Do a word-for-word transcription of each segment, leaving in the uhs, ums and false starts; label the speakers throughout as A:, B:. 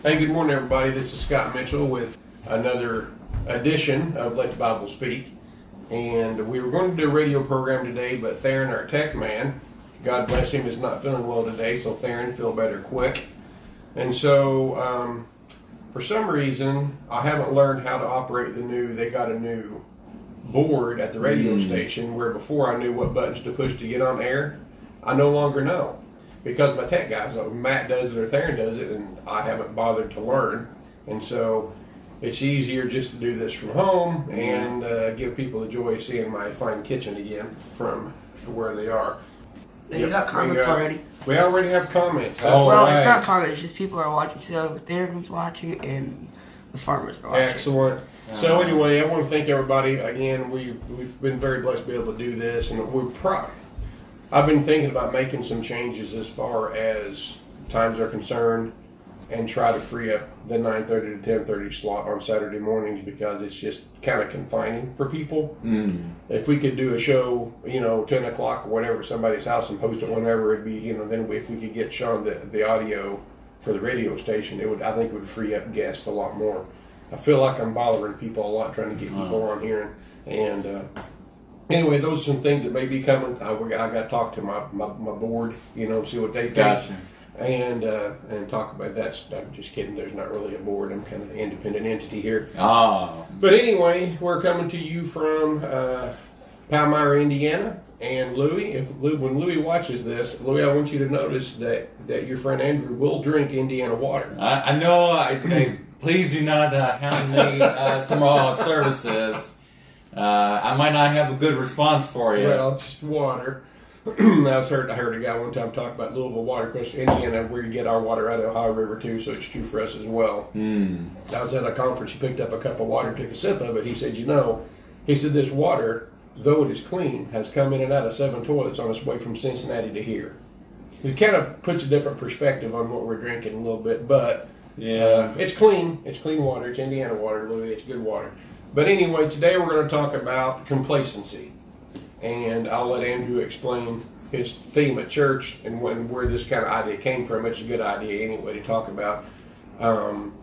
A: Hey, good morning, everybody. This is Scott Mitchell with another edition of Let the Bible Speak. And we were going to do a radio program today, but Theron, our tech man, God bless him, is not feeling well today. So Theron, feel better quick. And so, um, for some reason, I haven't learned how to operate the new, they got a new board at the radio mm. station, where before I knew what buttons to push to get on air. I no longer know. Because my tech guys, so Matt does it or Theron does it, and I haven't bothered to learn. And so it's easier just to do this from home and uh, give people the joy of seeing my fine kitchen again from where they are.
B: You yep, got comments
A: we got,
B: already?
A: We already have comments.
B: Oh, well,
A: right.
B: It's not comments, just people are watching. So Theron's watching and the farmers are watching.
A: Excellent. Uh-huh. So anyway, I want to thank everybody. Again, we, we've been very blessed to be able to do this, and we're proud. I've been thinking about making some changes as far as times are concerned and try to free up the nine thirty to ten thirty slot on Saturday mornings because it's just kind of confining for people. Mm. If we could do a show, you know, ten o'clock or whatever, somebody's house and post it whenever, it'd be, you know, then if we could get Sean the, the audio for the radio station, it would, I think it would free up guests a lot more. I feel like I'm bothering people a lot trying to get people on here and, and uh, anyway, those are some things that may be coming. I, I got to talk to my, my, my board, you know, see what they think.
C: Gotcha.
A: And uh, and talk about that. I'm just kidding. There's not really a board. I'm kind of an independent entity here.
C: Oh.
A: But anyway, we're coming to you from uh, Palmyra, Indiana. And Louie, if when Louie watches this, Louie, I want you to notice that, that your friend Andrew will drink Indiana water.
C: I, I know. I, I please do not uh, hound me uh, tomorrow at services. Uh, I might not have a good response for you.
A: Well, it's just water. I was heard I heard a guy one time talk about Louisville water, because Indiana, we get our water out of the Ohio River too, so it's true for us as well. Mm. I was at a conference. He picked up a cup of water, took a sip of it. He said, "You know," he said, "this water, though it is clean, has come in and out of seven toilets on its way from Cincinnati to here." It kind of puts a different perspective on what we're drinking a little bit, but yeah, uh, it's clean. It's clean water. It's Indiana water, Louis. It's good water. But anyway, today we're going to talk about complacency. And I'll let Andrew explain his theme at church and when, where this kind of idea came from. It's a good idea anyway to talk about. Um,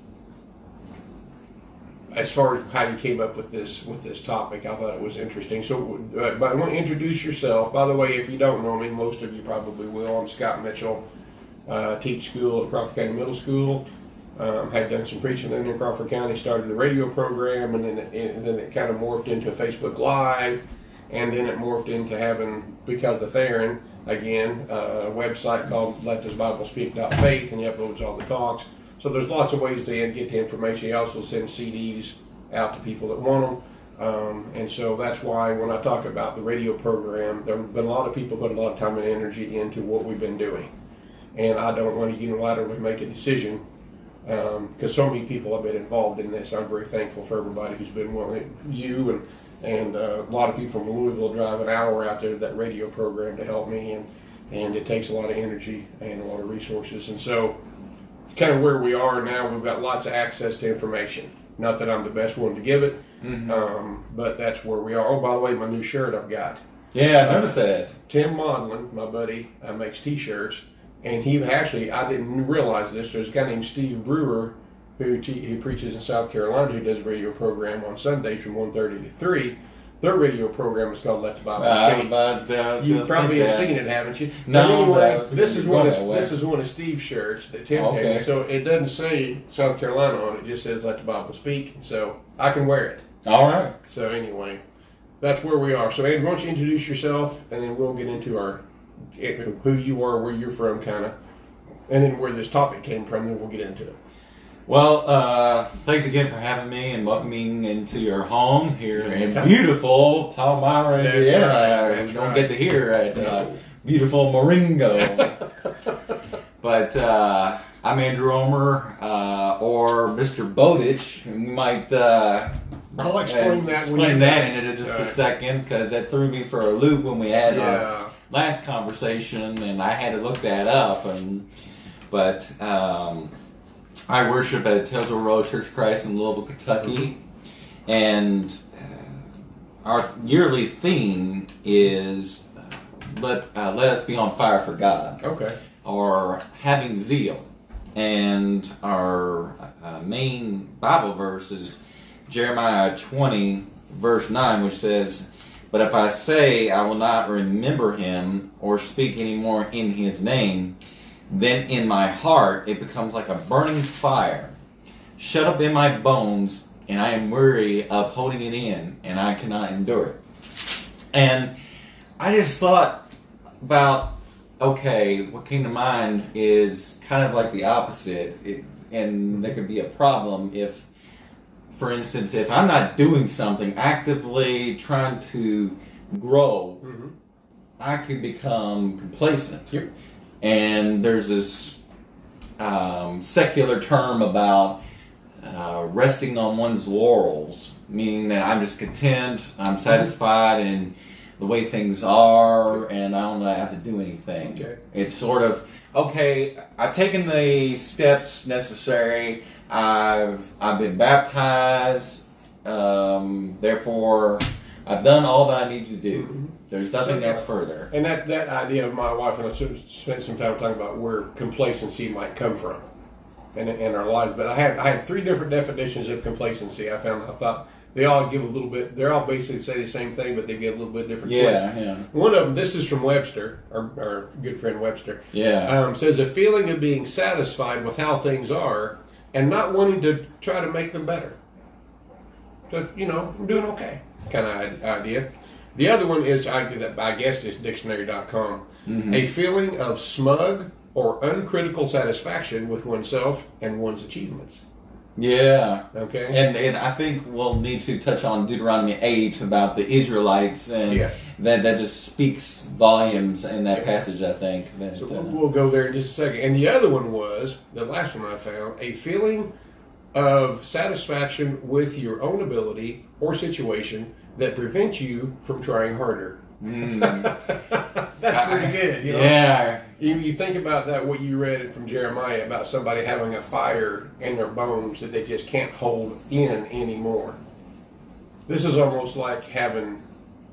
A: as far as how you came up with this with this topic, I thought it was interesting. So, uh, but I want to introduce yourself. By the way, if you don't know me, most of you probably will. I'm Scott Mitchell. Uh, teach school at Crawford County Middle School. Um, had done some preaching then in Crawford County. Started a radio program, and then it, and then it kind of morphed into a Facebook Live. And then it morphed into having, because of Theron, again, uh, a website called let this bible speak dot faith, and he uploads all the talks. So there's lots of ways to get the information. He also sends C Ds out to people that want them. Um, and so that's why when I talk about the radio program, there have been a lot of people put a lot of time and energy into what we've been doing. And I don't want to unilaterally make a decision because um, so many people have been involved in this. I'm very thankful for everybody who's been willing, you and And uh, a lot of people from Louisville drive an hour out there to that radio program to help me, and, and it takes a lot of energy and a lot of resources. And so kind of where we are now, we've got lots of access to information. Not that I'm the best one to give it, mm-hmm. um, but that's where we are. Oh, by the way, my new shirt I've got.
C: Yeah, I noticed uh, that.
A: Tim Modlin, my buddy, uh, makes T-shirts, and he actually, I didn't realize this, there's a guy named Steve Brewer, Who, te- who preaches in South Carolina, who does a radio program on Sundays from one thirty to three. Their radio program is called Let the Bible Speak.
C: Uh, uh,
A: you probably have that. seen it, haven't you?
C: No,
A: but anyway,
C: but
A: this is one of this is one of Steve's shirts that Tim
C: okay.
A: gave me. So it doesn't say South Carolina on it; it just says Let the Bible Speak. So I can wear it.
C: All right.
A: So anyway, that's where we are. So Andrew, why don't you introduce yourself, and then we'll get into our who you are, where you're from, kind of, and then where this topic came from. Then we'll get into it.
C: Well, uh, thanks again for having me and welcoming into your home here in beautiful Palmyra, Indiana.
A: Right,
C: we don't
A: right.
C: get to hear at uh, beautiful Marengo. But uh, I'm Andrew Omer, uh, or Mister Bowditch. We might uh,
A: I'll explain
C: uh,
A: that.
C: Explain that in just right. a second, because that threw me for a loop when we had
A: yeah.
C: our last conversation, and I had to look that up. And but. Um, I worship at Tazewell Road Church of Christ in Louisville, Kentucky, and uh, our yearly theme is uh, let uh, let us be on fire for God.
A: Okay.
C: Or having zeal. and our uh, main Bible verse is Jeremiah twenty, verse nine, which says, "But if I say I will not remember him or speak any more in his name, then in my heart it becomes like a burning fire, shut up in my bones, and I am weary of holding it in, and I cannot endure it." And I just thought about, okay, what came to mind is kind of like the opposite. It, and there could be a problem if, for instance, if I'm not doing something, actively trying to grow, mm-hmm. I could become complacent.
A: Yep.
C: And there's this um, secular term about uh, resting on one's laurels, meaning that I'm just content, I'm satisfied in the way things are, and I don't have to do anything.
A: Okay.
C: It's sort of, okay, I've taken the steps necessary, I've I've been baptized, um, therefore I've done all that I need to do. Mm-hmm. There's nothing
A: so,
C: else further.
A: And that, that idea of my wife and I spent some time talking about where complacency might come from in, in our lives. But I had I had three different definitions of complacency. I found I thought they all give a little bit. They all basically say the same thing, but they give a little bit different
C: yeah,
A: twist.
C: Yeah.
A: One of them, this is from Webster, our, our good friend Webster.
C: Yeah.
A: Um, says a feeling of being satisfied with how things are and not wanting to try to make them better. So, you know, I'm doing okay kind of idea. The other one is, I, I guess it's dictionary dot com, mm-hmm. a feeling of smug or uncritical satisfaction with oneself and one's achievements.
C: Yeah.
A: Okay.
C: And and I think we'll need to touch on Deuteronomy eight about the Israelites, and
A: yeah.
C: that, that just speaks volumes in that yeah. passage, I think. That,
A: so
C: uh,
A: we'll go there in just a second. And the other one was, the last one I found, a feeling of satisfaction with your own ability or situation that prevents you from trying harder. Mm. That's pretty good, you know.
C: Yeah.
A: You, you think about that, what you read from Jeremiah about somebody having a fire in their bones that they just can't hold in anymore. This is almost like having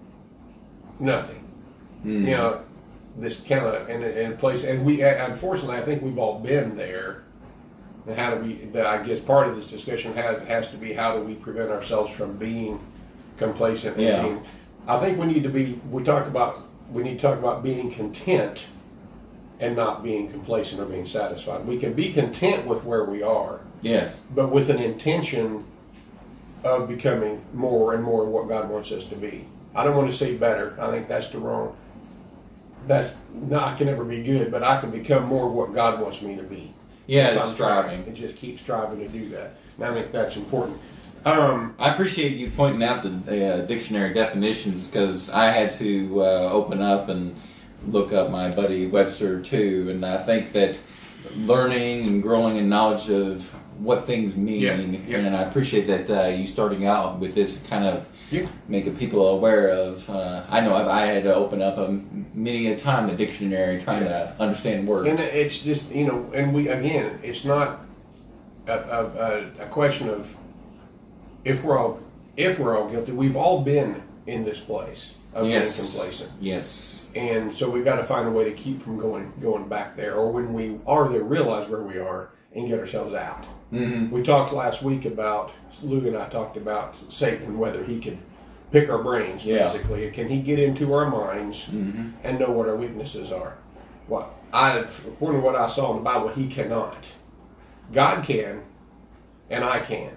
A: nothing. Mm. You know, this kind of in, in a place, and we unfortunately, I think we've all been there. And how do we? I guess part of this discussion has has to be how do we prevent ourselves from being complacent and
C: yeah.
A: being. I think we need to be. We talk about. We need to talk about being content, and not being complacent or being satisfied. We can be content with where we are.
C: Yes.
A: But with an intention of becoming more and more what God wants us to be. I don't want to say better. I think that's the wrong. That's not. I can never be good, but I can become more of what God wants me to be.
C: Yeah,
A: if
C: it's
A: I'm
C: striving.
A: And just keep striving to do that. And I think that's important. Um,
C: I appreciate you pointing out the uh, dictionary definitions, because I had to uh, open up and look up my buddy Webster too, and I think that learning and growing in knowledge of what things mean,
A: yeah, yeah.
C: and I appreciate that uh, you starting out with this kind of
A: yeah.
C: making people aware of. Uh, I know I've, I had to open up a, many a time the dictionary trying yeah. to understand words.
A: And it's just, you know, and we again, it's not a, a, a question of if we're all if we're all guilty. We've all been in this place of
C: yes.
A: being complacent.
C: Yes.
A: And so we've got to find a way to keep from going going back there, or when we are there, realize where we are and get ourselves out.
C: Mm-hmm.
A: We talked last week about, Lou and I talked about Satan, whether he can pick our brains,
C: yeah.
A: basically. Can he get into our minds
C: mm-hmm.
A: and know what our weaknesses are? Well, I, according to what I saw in the Bible, he cannot. God can, and I can.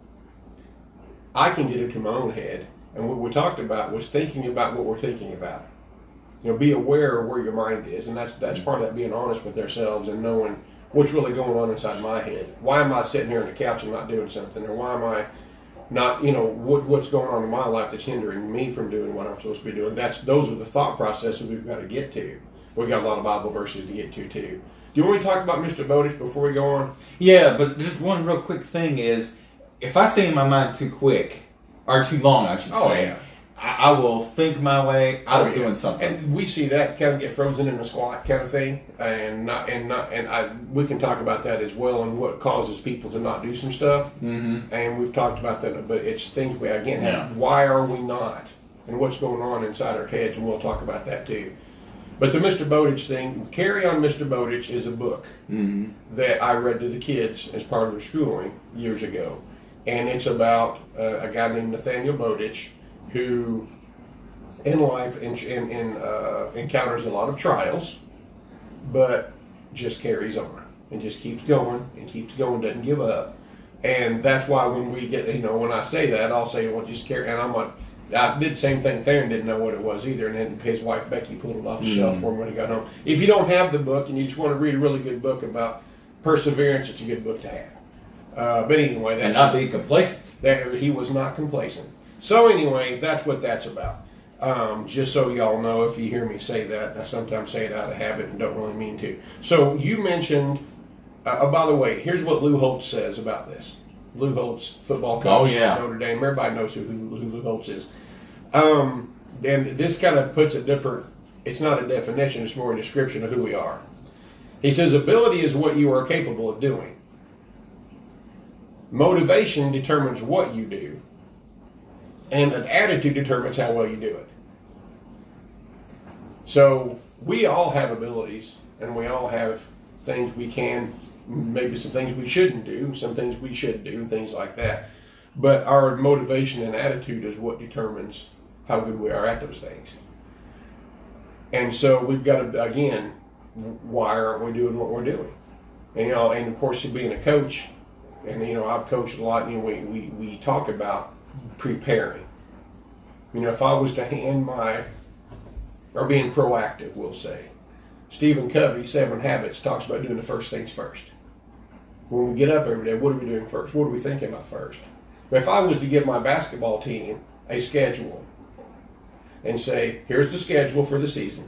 A: I can get into my own head, and what we talked about was thinking about what we're thinking about. You know, be aware of where your mind is, and that's that's part of that, being honest with ourselves and knowing what's really going on inside my head. Why am I sitting here on the couch and not doing something, or why am I not, you know, what what's going on in my life that's hindering me from doing what I'm supposed to be doing? That's those are the thought processes we've got to get to. We've got a lot of Bible verses to get to too. Do you want me to talk about Mister Bowdish before we go on?
C: Yeah, but just one real quick thing is, if I stay in my mind too quick, or too long, I should say,
A: oh, yeah.
C: I, I will think my way out
A: oh,
C: of
A: yeah.
C: doing something.
A: And we see that kind of get frozen in a squat kind of thing, and not and not and I we can talk about that as well, and what causes people to not do some stuff.
C: Mm-hmm.
A: And we've talked about that, but it's things we again.
C: Yeah.
A: Why are we not? And what's going on inside our heads, and we'll talk about that too. But the Mister Bowditch thing, Carry on Mister Bowditch is a book
C: Mm-hmm.
A: that I read to the kids as part of their schooling years ago. And it's about uh, a guy named Nathaniel Bowditch who in life in, in, in, uh, encounters a lot of trials, but just carries on and just keeps going and keeps going, doesn't give up. And that's why when we get, you know, when I say that, I'll say, well, just carry. And I'm like, I did the same thing. Theron didn't know what it was either, and then his wife Becky pulled it off the
C: Mm.
A: shelf for him when he got home. If you don't have the book and you just want to read a really good book about perseverance, it's a good book to have. Uh, but anyway,
C: And
A: that's
C: not be complacent.
A: that he was not complacent. So anyway, that's what that's about. Um, just so y'all know, if you hear me say that, I sometimes say it out of habit and don't really mean to. So you mentioned, uh, oh, by the way, here's what Lou Holtz says about this. Lou Holtz, football coach,
C: Oh, yeah.
A: at Notre Dame. Everybody knows who, who, who Lou Holtz is. Um, and this kind of puts a different, it's not a definition, it's more a description of who we are. He says, ability is what you are capable of doing. Motivation determines what you do. And an attitude determines how well you do it. So we all have abilities, and we all have things we can, maybe some things we shouldn't do, some things we should do, things like that. But our motivation and attitude is what determines how good we are at those things. And so we've got to, again, why aren't we doing what we're doing? And, you know, and of course, being a coach, and, you know, I've coached a lot, you know, we, we, we talk about preparing. You know, if I was to hand my, or being proactive, we'll say, Stephen Covey, Seven Habits, talks about doing the first things first. When we get up every day, what are we doing first? What are we thinking about first? But if I was to give my basketball team a schedule and say, here's the schedule for the season,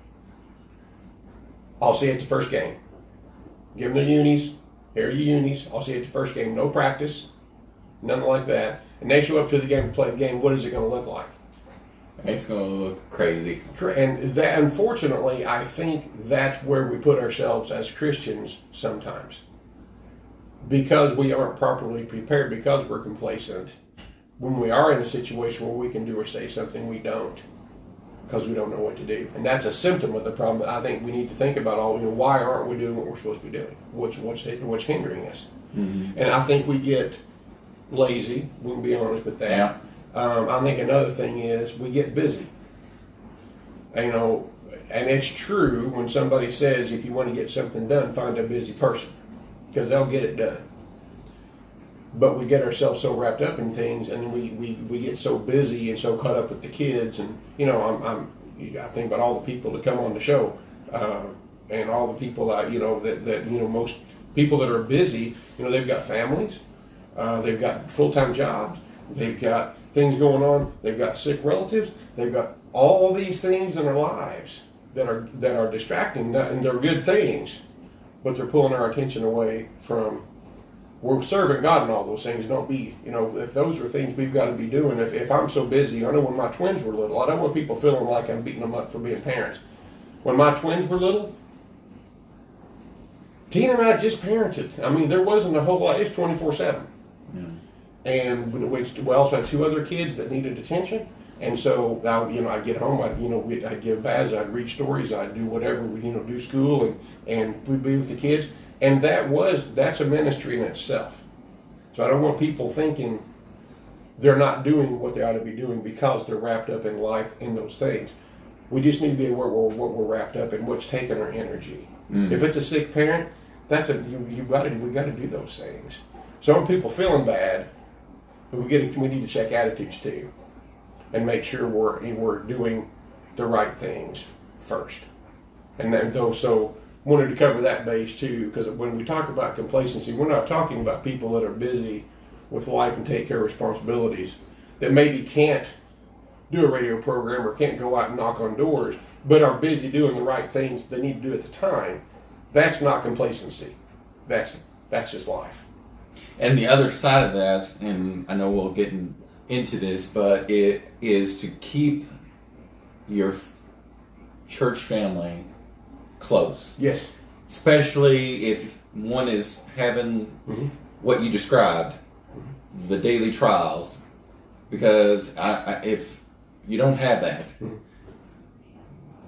A: I'll see you at the first game. Give them the unis. Here are your unis. I'll see you at the first game. No practice. Nothing like that. And they show up to the game to play the game. What is it going to look like?
C: It's going to look crazy.
A: And that, unfortunately, I think that's where we put ourselves as Christians sometimes. Because we aren't properly prepared, because we're complacent. When we are in a situation where we can do or say something, we don't. Because we don't know what to do. And that's a symptom of the problem that I think we need to think about. All, you know, why aren't we doing what we're supposed to be doing? What's, what's, what's hindering us?
C: Mm-hmm.
A: And I think we get lazy. We can be honest with that.
C: Yeah.
A: Um, I think another thing is we get busy. And, you know, and it's true when somebody says if you want to get something done, find a busy person, because they'll get it done. But we get ourselves so wrapped up in things, and we, we, we get so busy and so caught up with the kids. And, you know, I'm, I'm I think about all the people that come on the show, uh, and all the people that, you know, that, that, you know, most people that are busy, you know, they've got families, uh, they've got full-time jobs, they've got things going on, they've got sick relatives, they've got all these things in their lives that are that are distracting, and they're good things, but they're pulling our attention away from, we're serving God and all those things. Don't be, you know, if those are things we've got to be doing. If, if I'm so busy, I know when my twins were little, I don't want people feeling like I'm beating them up for being parents. When my twins were little, Tina and I just parented. I mean, there wasn't a whole lot. It's twenty-four seven.
C: Yeah.
A: And we, we also had two other kids that needed attention. And so, I, you know, I'd get home, I'd, you know, we'd, I'd give baths, I'd read stories, I'd do whatever, you know, do school, and, and we'd be with the kids. And that was, that's a ministry in itself. So I don't want people thinking they're not doing what they ought to be doing because they're wrapped up in life in those things. We just need to be aware of what we're wrapped up in, what's taking our energy. Mm. If it's a sick parent, that's a, you, you got to, we got to do those things. Some people feeling bad, but we get, we need to check attitudes too, and make sure we're we're doing the right things first. And then though, so wanted to cover that base too, because when we talk about complacency, we're not talking about people that are busy with life and take care of responsibilities that maybe can't do a radio program or can't go out and knock on doors, but are busy doing the right things they need to do at the time. That's not complacency. That's that's just life.
C: And the other side of that, and I know we'll get in, into this, but it is to keep your church family close.
A: Yes.
C: Especially if one is having mm-hmm. what you described, mm-hmm. the daily trials. Because I, I, if you don't have that, mm-hmm.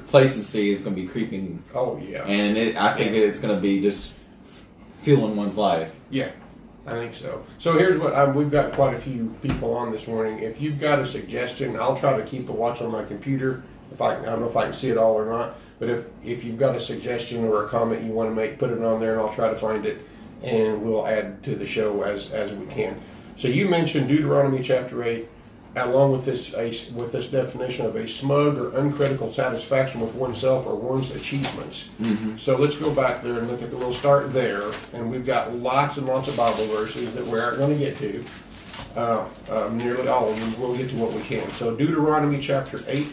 C: complacency is going to be creeping,
A: Oh yeah.
C: and it, I think
A: Yeah.
C: it's going to be just fueling one's life.
A: Yeah, I think so. So here's what um, we've got quite a few people on this morning. If you've got a suggestion, I'll try to keep a watch on my computer. If I, I don't know if I can see it all or not, but if if you've got a suggestion or a comment you want to make, put it on there, and I'll try to find it, and we'll add to the show as as we can. So you mentioned Deuteronomy chapter eight, along with this a, with this definition of a smug or uncritical satisfaction with oneself or one's achievements.
C: Mm-hmm.
A: So let's go back there and look at the. We'll start there, and we've got lots and lots of Bible verses that we aren't going to get to. Uh, uh, nearly all of them. We'll get to what we can. So Deuteronomy chapter eight.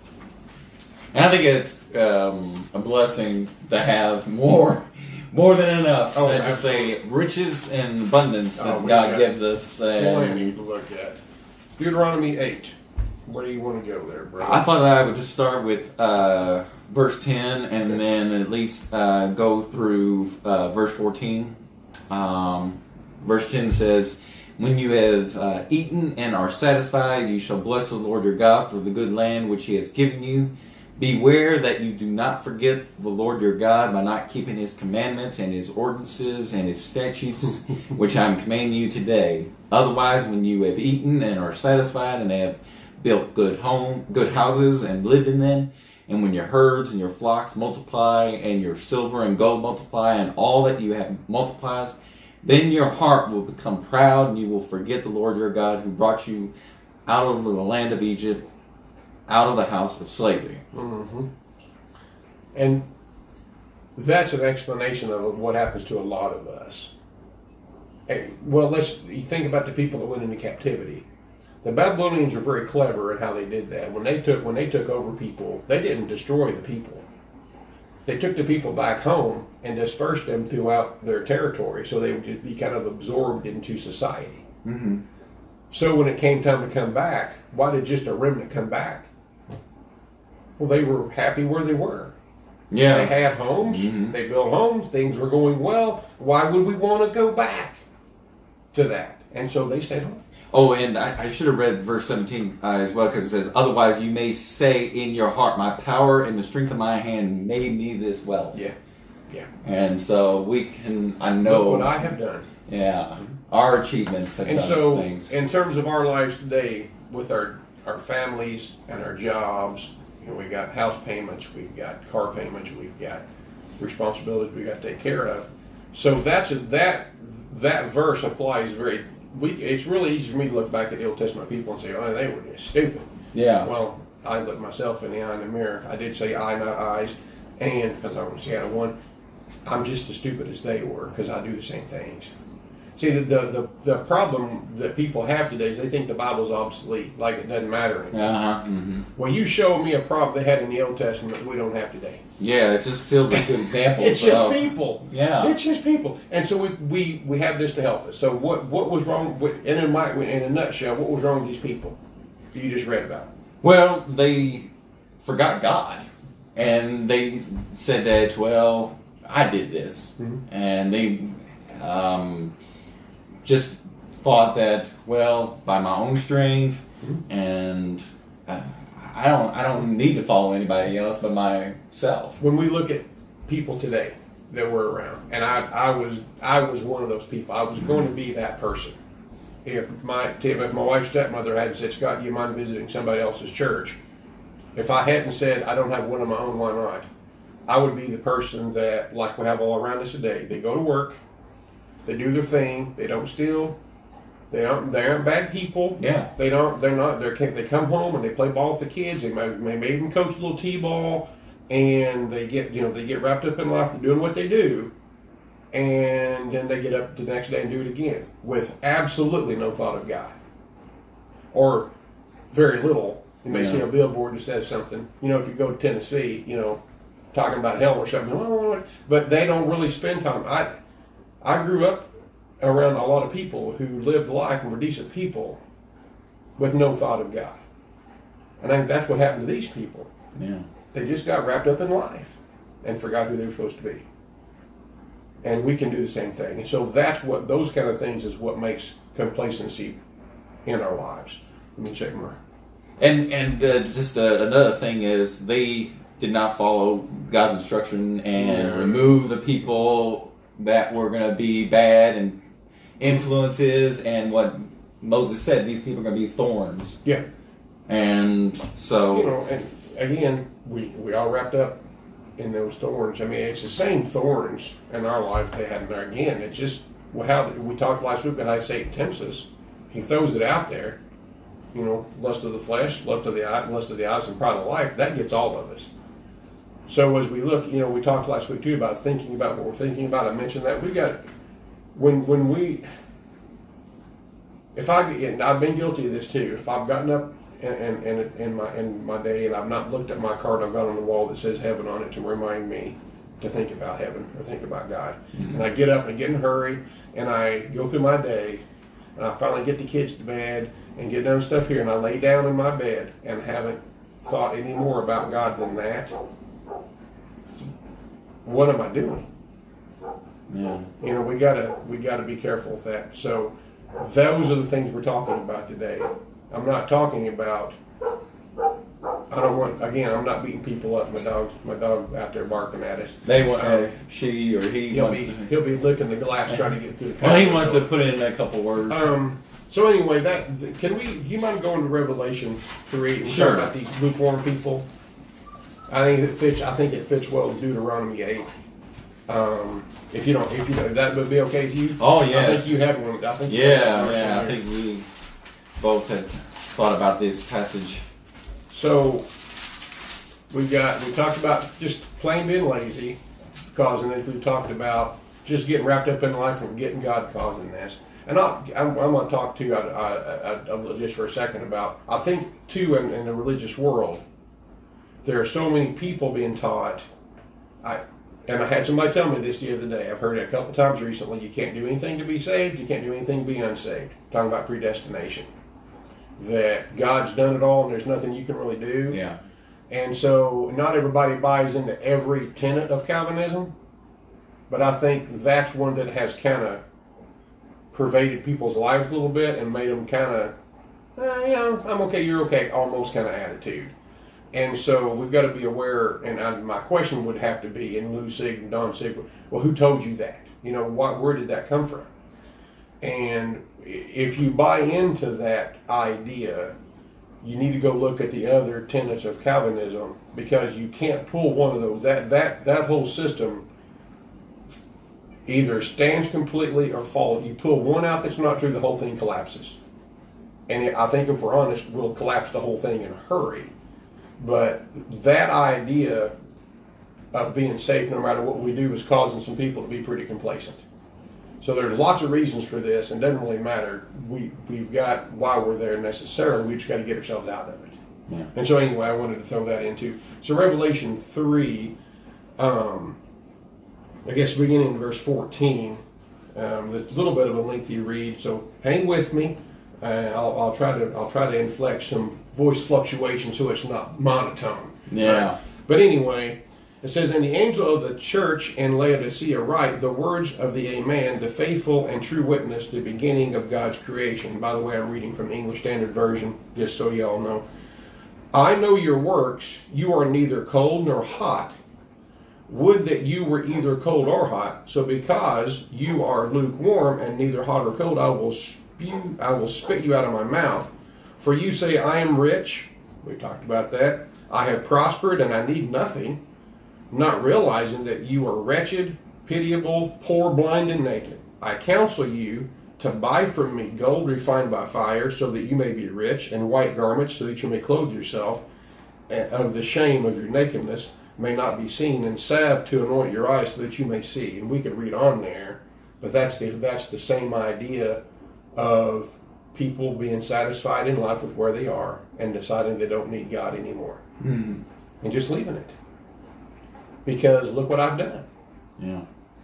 C: And I think it's um, a blessing to have more, more than enough.
A: Oh,
C: and to
A: absolutely.
C: say riches and abundance that
A: Oh, we
C: God
A: got
C: gives us. And
A: Plenty to look at. Deuteronomy eight. Where do you want to go there, bro?
C: I thought I would just start with uh, verse ten and then at least uh, go through uh, verse fourteen. Um, verse ten says, "When you have uh, eaten and are satisfied, you shall bless the Lord your God for the good land which he has given you. Beware that you do not forget the Lord your God by not keeping his commandments and his ordinances and his statutes, which I am commanding you today. Otherwise, when you have eaten and are satisfied and have built good home, good houses and lived in them, and when your herds and your flocks multiply and your silver and gold multiply and all that you have multiplies, then your heart will become proud and you will forget the Lord your God who brought you out of the land of Egypt, out of the house of slavery."
A: Mm-hmm. And that's an explanation of what happens to a lot of us. Hey, well, let's you think about the people that went into captivity. The Babylonians were very clever at how they did that. When they took when they took over people, they didn't destroy the people. They took the people back home and dispersed them throughout their territory, so they would just be kind of absorbed into society.
C: Mm-hmm.
A: So when it came time to come back, why did just a remnant come back? Well, they were happy where they were.
C: Yeah.
A: They had homes.
C: Mhm.
A: They built homes. Things were going well. Why would we want to go back to that? And so they stayed home.
C: Oh, and I, I should have read verse seventeen uh, as well, because it says, "Otherwise you may say in your heart, my power and the strength of my hand made me this wealth."
A: Yeah. Yeah.
C: And so we can, I know.
A: Look what I have done.
C: Yeah. Our achievements have
A: And
C: done
A: so,
C: things.
A: in terms of our lives today, with our, our families and our jobs, you know, we've got house payments, we've got car payments, we've got responsibilities we've got to take care of. So that's a, that that verse applies very. We, it's really easy for me to look back at the Old Testament people and say, "Oh, they were just stupid."
C: Yeah.
A: Well, I looked myself in the eye in the mirror. I did say "I," not "eyes," and because I only had a one, I'm just as stupid as they were because I do the same things. See, the, the the the problem that people have today is they think the Bible's obsolete, like it doesn't matter anymore.
C: Uh-huh. Mm-hmm.
A: Well, you show me a problem they had in the Old Testament we don't have today.
C: Yeah, it's just filled with good examples.
A: It's just
C: of,
A: people.
C: Yeah.
A: It's just people. And so we, we, we have this to help us. So what what was wrong with, and in my in a nutshell, what was wrong with these people that you just read about?
C: Well, they forgot God. And they said that, well, I did this.
A: Mhm.
C: And they um, just thought that, well, by my own strength,
A: Mhm.
C: and uh, I don't I don't need to follow anybody else but myself.
A: When we look at people today that were around, and I, I was I was one of those people. I was going to be that person. If my if my wife's stepmother hadn't said, "Scott, do you mind visiting somebody else's church?" If I hadn't said, "I don't have one of my own, why not?" I would be the person that, like we have all around us today, they go to work, they do their thing, they don't steal, they don't they aren't bad people.
C: Yeah.
A: They don't. They're not. They they come home and they play ball with the kids. They may, may even coach a little t-ball, and they get you know they get wrapped up in life. They're doing what they do, and then they get up the next day and do it again with absolutely no thought of God, or very little. You may
C: Yeah.
A: see a billboard that says something. You know, if you go to Tennessee, you know, talking about hell or something. But they don't really spend time. I I grew up around a lot of people who lived life and were decent people with no thought of God. And I think that's what happened to these people.
C: Yeah.
A: They just got wrapped up in life and forgot who they were supposed to be. And we can do the same thing. And so that's what, those kind of things is what makes complacency in our lives. Let me check my...
C: And and uh, just uh, another thing is they did not follow God's instruction and
A: Yeah.
C: remove the people that were going to be bad and influences, and what Moses said, these people are going to be thorns.
A: Yeah.
C: And so,
A: You know, and again, we, we all wrapped up in those thorns. I mean, it's the same thorns in our life they had in there. Again, it's just well, how we talked last week about how Satan tempts us. He throws it out there. You know, lust of the flesh, lust of the eye, lust of the eyes, and pride of life. That gets all of us. So as we look, you know, we talked last week too about thinking about what we're thinking about. I mentioned that we got when when we. If I and I've been guilty of this too. If I've gotten up in, in, in, in my in my day and I've not looked at my card I've got on the wall that says heaven on it to remind me to think about heaven or think about God, mm-hmm. and I get up and I get in a hurry and I go through my day and I finally get the kids to bed and get done stuff here and I lay down in my bed and haven't thought any more about God than that. What am I doing?
C: yeah.
A: You know, we gotta we gotta be careful with that. So those are the things we're talking about today. I'm not talking about. I don't want. Again, I'm not beating people up. My dog, my dog out there barking at us.
C: They want,
A: Um,
C: uh, she or he
A: He'll
C: wants
A: be
C: to.
A: he'll be licking the glass trying to get through the.
C: Well, he
A: patio
C: wants to
A: door.
C: put in a couple words.
A: Um. So anyway, that can we? Do you mind going to Revelation three and
C: Sure.
A: talk about these lukewarm people? I think it fits. I think it fits well with Deuteronomy eight. Um. If you don't, if you don't, that would be okay to you.
C: oh
A: I
C: yes.
A: think you have one. I think you have that
C: Yeah,
A: verse
C: yeah. I
A: in here.
C: think we both had thought about this passage.
A: So we've got we talked about just plain being lazy causing this. We've talked about just getting wrapped up in life and getting God causing this. And I, I'm, I'm going to talk to I, I, I, just for a second about I think too in, in the religious world there are so many people being taught. I and I had somebody tell me this the other day. I've heard it a couple times recently. You can't do anything to be saved. You can't do anything to be unsaved. Talking about predestination. That God's done it all and there's nothing you can really do.
C: Yeah.
A: And so not everybody buys into every tenet of Calvinism, but I think that's one that has kind of pervaded people's lives a little bit and made them kind of, eh, you know, I'm okay, you're okay, almost kind of attitude. And so we've got to be aware, and I, my question would have to be, and Lou Sig and Don Sig, well, who told you that? You know, what, where did that come from? And if you buy into that idea, you need to go look at the other tenets of Calvinism because you can't pull one of those. That that that whole system either stands completely or falls. You pull one out that's not true, the whole thing collapses. And it, I think if we're honest, we'll collapse the whole thing in a hurry. But that idea of being safe no matter what we do is causing some people to be pretty complacent. So there's lots of reasons for this, and it doesn't really matter. We, we've got why we're there necessarily. We've just got to get ourselves out of it.
C: Yeah.
A: And so anyway, I wanted to throw that into. So Revelation three, um, I guess beginning in verse fourteen, um, there's a little bit of a lengthy read, so hang with me. Uh, I'll, I'll try to I'll try to inflect some voice fluctuation so it's not monotone.
C: Yeah.
A: Uh, but anyway, it says, "And the angel of the church in Laodicea write the words of the Amen, the faithful and true witness, the beginning of God's creation." By the way, I'm reading from the English Standard Version, just so y'all know. "I know your works. You are neither cold nor hot. Would that you were either cold or hot. So because you are lukewarm and neither hot or cold, I will spew, I will spit you out of my mouth. For you say, I am rich." We talked about that. "I have prospered and I need nothing, not realizing that you are wretched, pitiable, poor, blind, and naked. I counsel you to buy from me gold refined by fire, so that you may be rich, and white garments, so that you may clothe yourself, and of the shame of your nakedness may not be seen, and salve to anoint your eyes, so that you may see." And we could read on there, but that's the that's the same idea of people being satisfied in life with where they are and deciding they don't need God anymore,
C: Mm-hmm.
A: and just leaving it. Because look what I've done.
C: Yeah.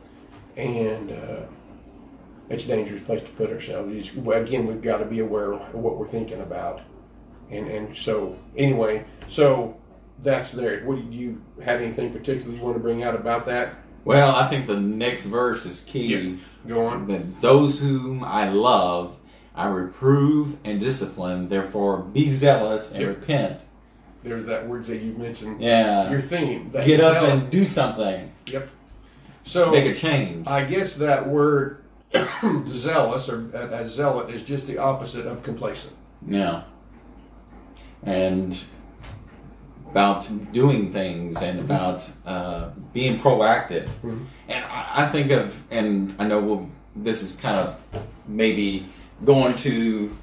A: And uh, it's a dangerous place to put ourselves. It's, well, again, we've got to be aware of what we're thinking about. And and so, anyway, so that's there. What do you have anything particular you want to bring out about that?
C: Well, I think the next verse is key.
A: Yeah. Go on.
C: That those whom I love, I reprove and discipline. Therefore, be zealous and
A: Yeah.
C: repent.
A: There's that word that you mentioned.
C: Yeah.
A: Your theme. That
C: Get up
A: zealous.
C: and do something.
A: Yep. So
C: Make a change.
A: I guess that word zealous or uh, zealot is just the opposite of complacent.
C: Yeah. And about doing things and about uh, being proactive.
A: Mhm.
C: And I, I think of, and I know we'll, this is kind of maybe going to,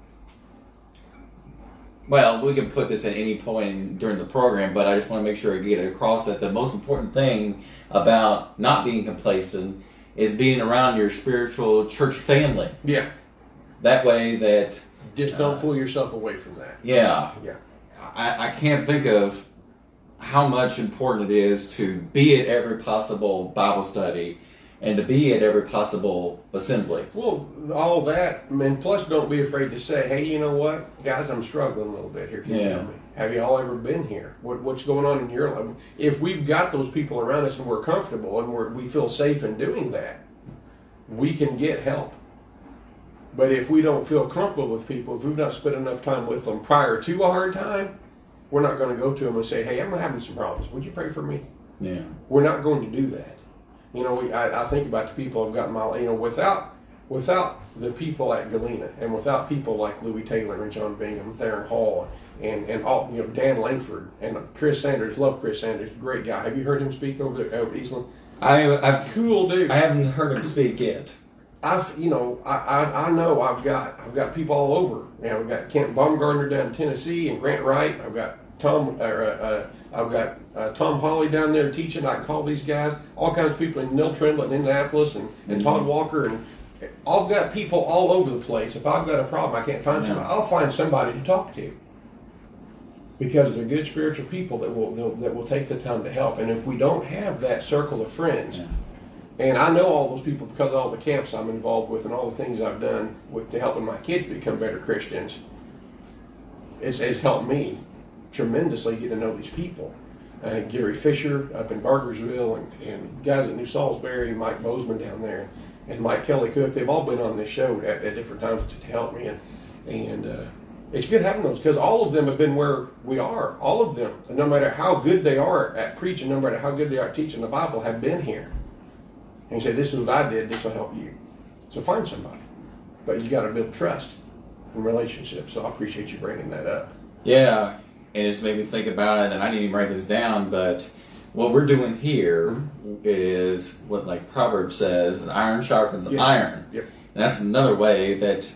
C: well, we can put this at any point during the program, but I just want to make sure I get it across that the most important thing about not being complacent is being around your spiritual church family.
A: Yeah.
C: That way that,
A: Just don't pull yourself away from that.
C: yeah,
A: Yeah.
C: I, I can't think of how much important it is to be at every possible Bible study and to be at every possible assembly.
A: Well, all that, and plus don't be afraid to say, hey, you know what? Guys, I'm struggling a little bit here. Can you
C: Yeah.
A: help me? Have you all ever been here? What, what's going on in your life? If we've got those people around us and we're comfortable and we're, we feel safe in doing that, we can get help. But if we don't feel comfortable with people, if we've not spent enough time with them prior to a hard time, we're not going to go to them and say, hey, I'm having some problems. Would you pray for me?
C: Yeah.
A: We're not going to do that. You know, we, I, I think about the people I've got my, you know, without without the people at Galena and without people like Louis Taylor and John Bingham, Theron Hall, and, and all, you know, Dan Langford and Chris Sanders, love Chris Sanders, great guy. Have you heard him speak over there over Eastland?
C: I, I've,
A: Cool dude.
C: I haven't heard him speak yet.
A: I've, you know, I, I, I know I've got I've got people all over. You know, I've got Kent Baumgartner down in Tennessee and Grant Wright. I've got Tom, uh, uh, I've got uh, Tom Holly down there teaching. I can call these guys. All kinds of people in Neil Trindle in Indianapolis and, and Todd Walker, and I've got people all over the place. If I've got a problem, I can't find
C: Yeah.
A: somebody. I'll find somebody to talk to because they're good spiritual people that will they'll- that will take the time to help. And if we don't have that circle of friends.
C: Yeah.
A: And I know all those people because of all the camps I'm involved with and all the things I've done with to helping my kids become better Christians. It's, it's helped me tremendously get to know these people. Uh, Gary Fisher up in Bargersville and, and guys at New Salisbury, Mike Bozeman down there, and Mike Kelly Cook. They've all been on this show at, at different times to, to help me. And, and uh, it's good having those because all of them have been where we are. All of them, no matter how good they are at preaching, no matter how good they are at teaching the Bible, have been here. And you say, this is what I did, this will help you. So find somebody. But you got to build trust and relationships. So I appreciate you bringing that up.
C: Yeah, and it just made me think about it, and I didn't even write this down, but what we're doing here is what like Proverbs says, iron sharpens
A: Yes.
C: iron.
A: Yep.
C: And that's another way that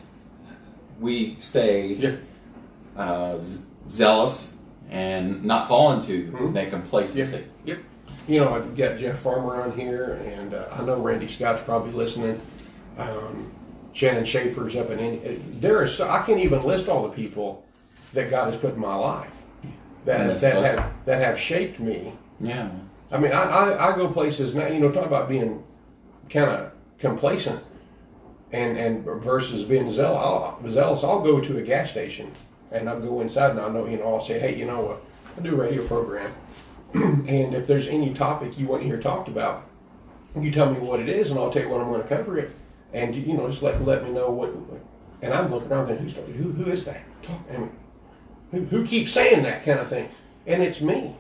C: we stay
A: Yeah.
C: uh, z- zealous and not fall into
A: Mhm.
C: that complacency.
A: Yep. You know, I've got Jeff Farmer on here, and uh, I know Randy Scott's probably listening. Um, Shannon Schaefer's up in India. There are so, I can't even list all the people that God has put in my life that
C: That's
A: that
C: awesome.
A: have that have shaped me.
C: Yeah.
A: I mean, I, I, I go places now. You know, talk about being kind of complacent and and versus being zealous. I'll, zealous. I'll go to a gas station and I'll go inside and I know you know I'll say, hey, you know what? I do a radio program. And if there's any topic you want to hear talked about, you tell me what it is, and I'll tell you when I'm going to cover it. And you know, just let let me know what. And I'm looking around thinking, who's talking? Who who is that? Talk. I mean, who who keeps saying that kind of thing? And it's me.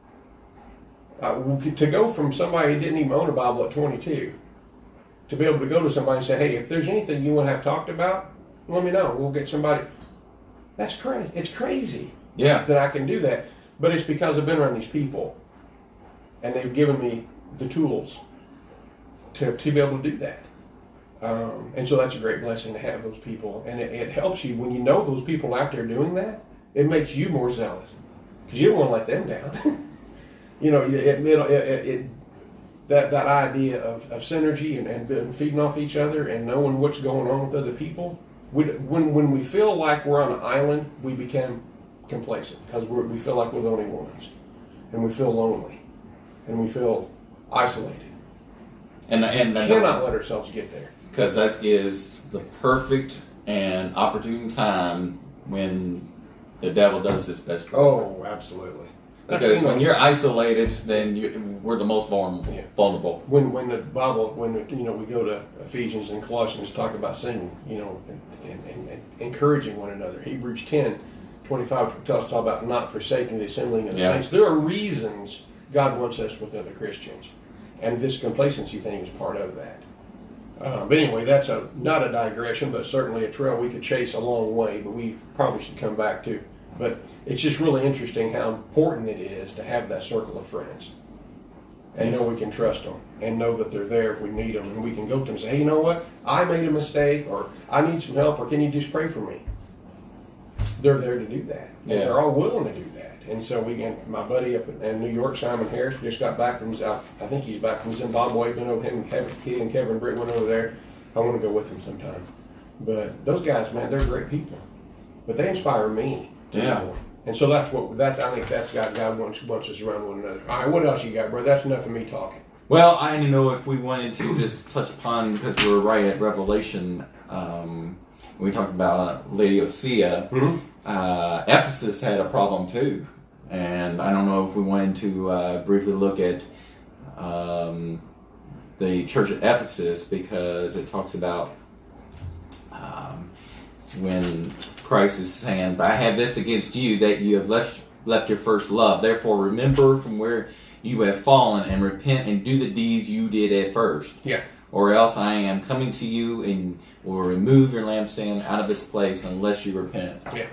A: Uh, to go from somebody who didn't even own a Bible at twenty-two, to be able to go to somebody and say, hey, if there's anything you want to have talked about, let me know. We'll get somebody. That's crazy. It's crazy
C: Yeah.
A: that I can do that. But it's because I've been around these people, and they've given me the tools to, to be able to do that. Um, and so that's a great blessing to have those people. And it, it helps you when you know those people out there doing that. It makes you more zealous because you don't want to let them down. you know, it, it, it, it, that that idea of, of synergy and, and feeding off each other and knowing what's going on with other people. We, when when we feel like we're on an island, we become complacent because we feel like we're the only ones, and we feel lonely, and we feel isolated.
C: And and
A: We cannot let ourselves get there.
C: because that is the perfect and opportune time when the devil does his best work.
A: Oh, absolutely. That's,
C: Because
A: you know,
C: when you're isolated, then you, we're the most vulnerable.
A: Yeah.
C: Vulnerable.
A: when when the Bible, when you know we go to Ephesians and Colossians, talk about singing, you know, and, and, and, and encouraging one another. Hebrews ten twenty-five tells us all about not forsaking the assembling of the
C: Yeah.
A: saints. There are reasons God wants us with other Christians, and this complacency thing is part of that. Uh, but anyway, that's a not a digression, but certainly a trail we could chase a long way, but we probably should come back to. But it's just really interesting how important it is to have that circle of friends and
C: Yes.
A: know we can trust them and know that they're there if we need them, and we can go to them and say, hey, you know what? I made a mistake, or I need some help, or can you just pray for me? They're there to do that. And
C: Yeah.
A: they're all willing to do that. And so we can, my buddy up in New York, Simon Harris, just got back from, I I think he's back from Zimbabwe. Been over him, Kevin, he and Kevin Britt went over there. I want to go with him sometime. But those guys, man, they're great people. But they inspire me to
C: Yeah.
A: do more. And so that's what, that's, I think that's God, God wants, wants us around one another. All right, what else you got, bro? That's enough of me talking.
C: Well, I didn't know if we wanted to just touch upon, because we're right at Revelation, um, we talked about Laodicea.
A: Mm-hmm.
C: Uh, Ephesus had a problem too. And I don't know if we wanted to uh, briefly look at um, the church at Ephesus, because it talks about um, when Christ is saying, "But I have this against you, that you have left left your first love. Therefore remember from where you have fallen, and repent and do the deeds you did at first.
A: Yeah.
C: Or else I am coming to you and will remove your lampstand out of its place unless you repent."
A: Yeah.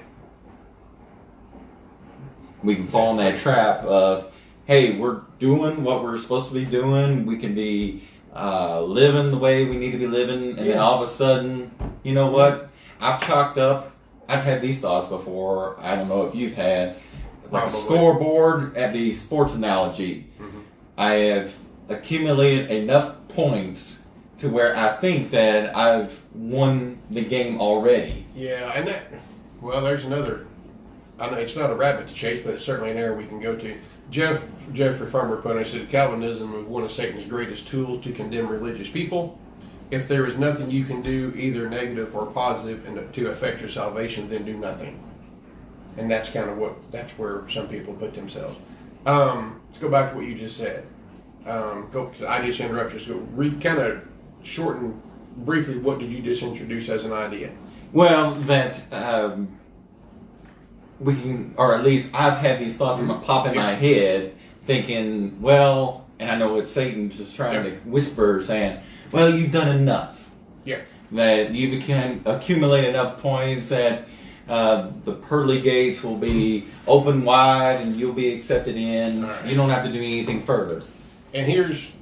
C: We can fall in that trap of, hey, we're doing what we're supposed to be doing. We can be uh, living the way we need to be living. And then
A: Yeah.
C: all of a sudden, you know what? I've chalked up. I've had these thoughts before. I don't know if you've had. Like a
A: Probably.
C: scoreboard at the sports analogy.
A: Mm-hmm.
C: I have accumulated enough points to where I think that I've won the game already.
A: Yeah, and that, well, there's another, I know it's not a rabbit to chase, but it's certainly an area we can go to. Jeff Jeffrey Farmer put on, he said, Calvinism is one of Satan's greatest tools to condemn religious people. If there is nothing you can do, either negative or positive, and to affect your salvation, then do nothing. And that's kind of what, that's where some people put themselves. Um, let's go back to what you just said. Um, go, 'cause I just interrupted. So re, kind of shorten briefly, what did you just introduce as an idea?
C: Well, that um, we can, or at least I've had these thoughts in my, pop in my head, thinking, well, and I know it's Satan just trying
A: Yeah.
C: to whisper, saying, well, you've done enough.
A: Yeah.
C: That you've accum- accumulated enough points that uh, the pearly gates will be open wide and you'll be accepted in.
A: All right.
C: You don't have to do anything further.
A: And here's,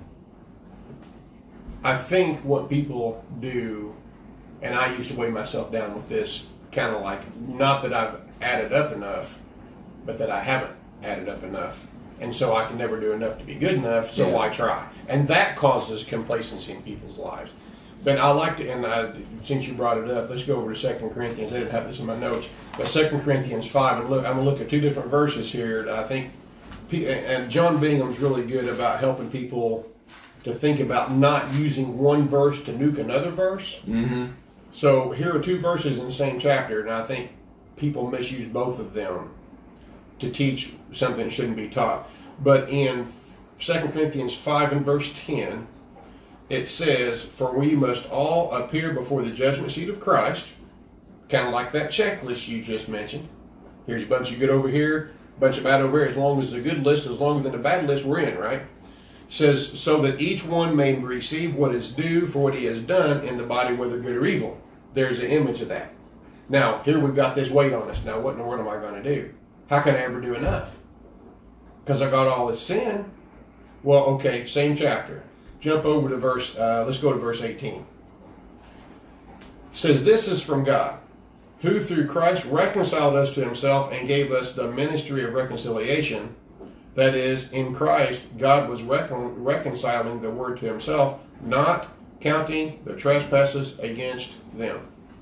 A: I think what people do, and I used to weigh myself down with this, kind of like, not that I've added up enough, but that I haven't added up enough. And so I can never do enough to be good enough, so
C: Yeah.
A: why try? And that causes complacency in people's lives. But I like to, and I, since you brought it up, let's go over to Second Corinthians. I didn't have this in my notes, but Second Corinthians five, and look, I'm going to look at two different verses here that I think, and John Bingham's really good about helping people to think about not using one verse to nuke another verse.
C: Mm-hmm.
A: So here are two verses in the same chapter, and I think people misuse both of them to teach something that shouldn't be taught. But in Second Corinthians five and verse ten, it says, "For we must all appear before the judgment seat of Christ," kind of like that checklist you just mentioned. Here's a bunch of good over here, a bunch of bad over here. As long as the good list is longer than the bad list, we're in, right? Says, "So that each one may receive what is due for what he has done in the body, whether good or evil." There's an image of that. Now, here we've got this weight on us. Now, what in the world am I going to do? How can I ever do enough? Because I got all this sin. Well, okay, same chapter. Jump over to verse, uh, let's go to verse eighteen. It says, "This is from God, who through Christ reconciled us to himself and gave us the ministry of reconciliation. That is, in Christ, God was recon- reconciling the word to himself, not counting the trespasses against them."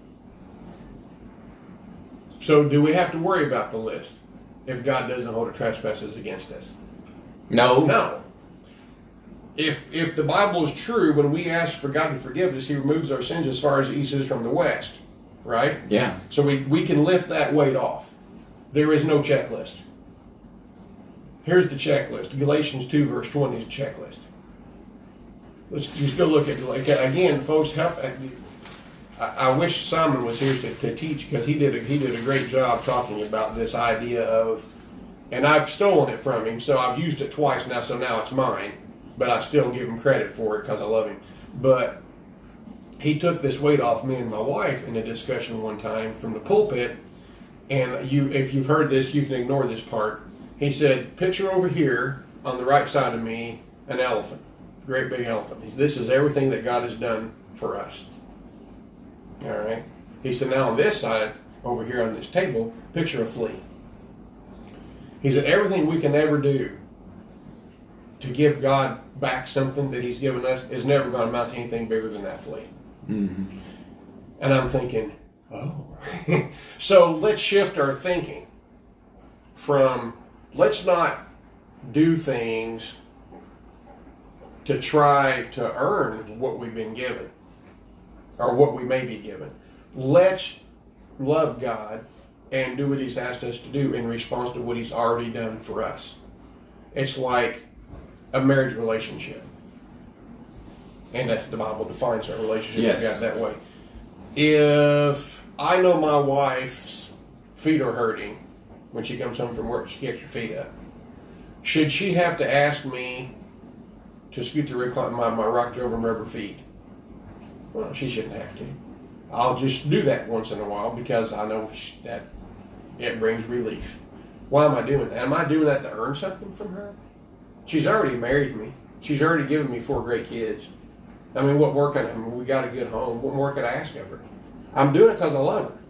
A: So do we have to worry about the list if God doesn't hold the trespasses against us?
C: No.
A: No. If if the Bible is true, when we ask for God to forgive us, he removes our sins as far as the east is from the west. Right?
C: Yeah.
A: So we, we can lift that weight off. There is no checklist. Here's the checklist. Galatians two verse twenty is a checklist. Let's just go look at, like, again, folks, help. I, I wish Simon was here to, to teach, because he did a, he did a great job talking about this idea of, and I've stolen it from him, so I've used it twice now, so now it's mine, but I still give him credit for it because I love him. But he took this weight off me and my wife in a discussion one time from the pulpit, and you, if you've heard this, you can ignore this part. He said, picture over here on the right side of me an elephant, great big elephant. He said, this is everything that God has done for us. All right. He said, now on this side, over here on this table, picture a flea. He said, everything we can ever do to give God back something that he's given us is never going to amount to anything bigger than that flea. Mm-hmm. And I'm thinking, oh. So let's shift our thinking from, let's not do things to try to earn what we've been given or what we may be given. Let's love God and do what he's asked us to do in response to what he's already done for us. It's like a marriage relationship. And that's the Bible defines our relationship
C: Yes.
A: with God that way. If I know my wife's feet are hurting when she comes home from work, she gets her feet up. Should she have to ask me to scoot the recline, my, my rock over and rub her feet? Well, she shouldn't have to. I'll just do that once in a while because I know that it brings relief. Why am I doing that? Am I doing that to earn something from her? She's already married me. She's already given me four great kids. I mean, what more can I, I mean, we got a good home. What more could I ask of her? I'm doing it because I love her.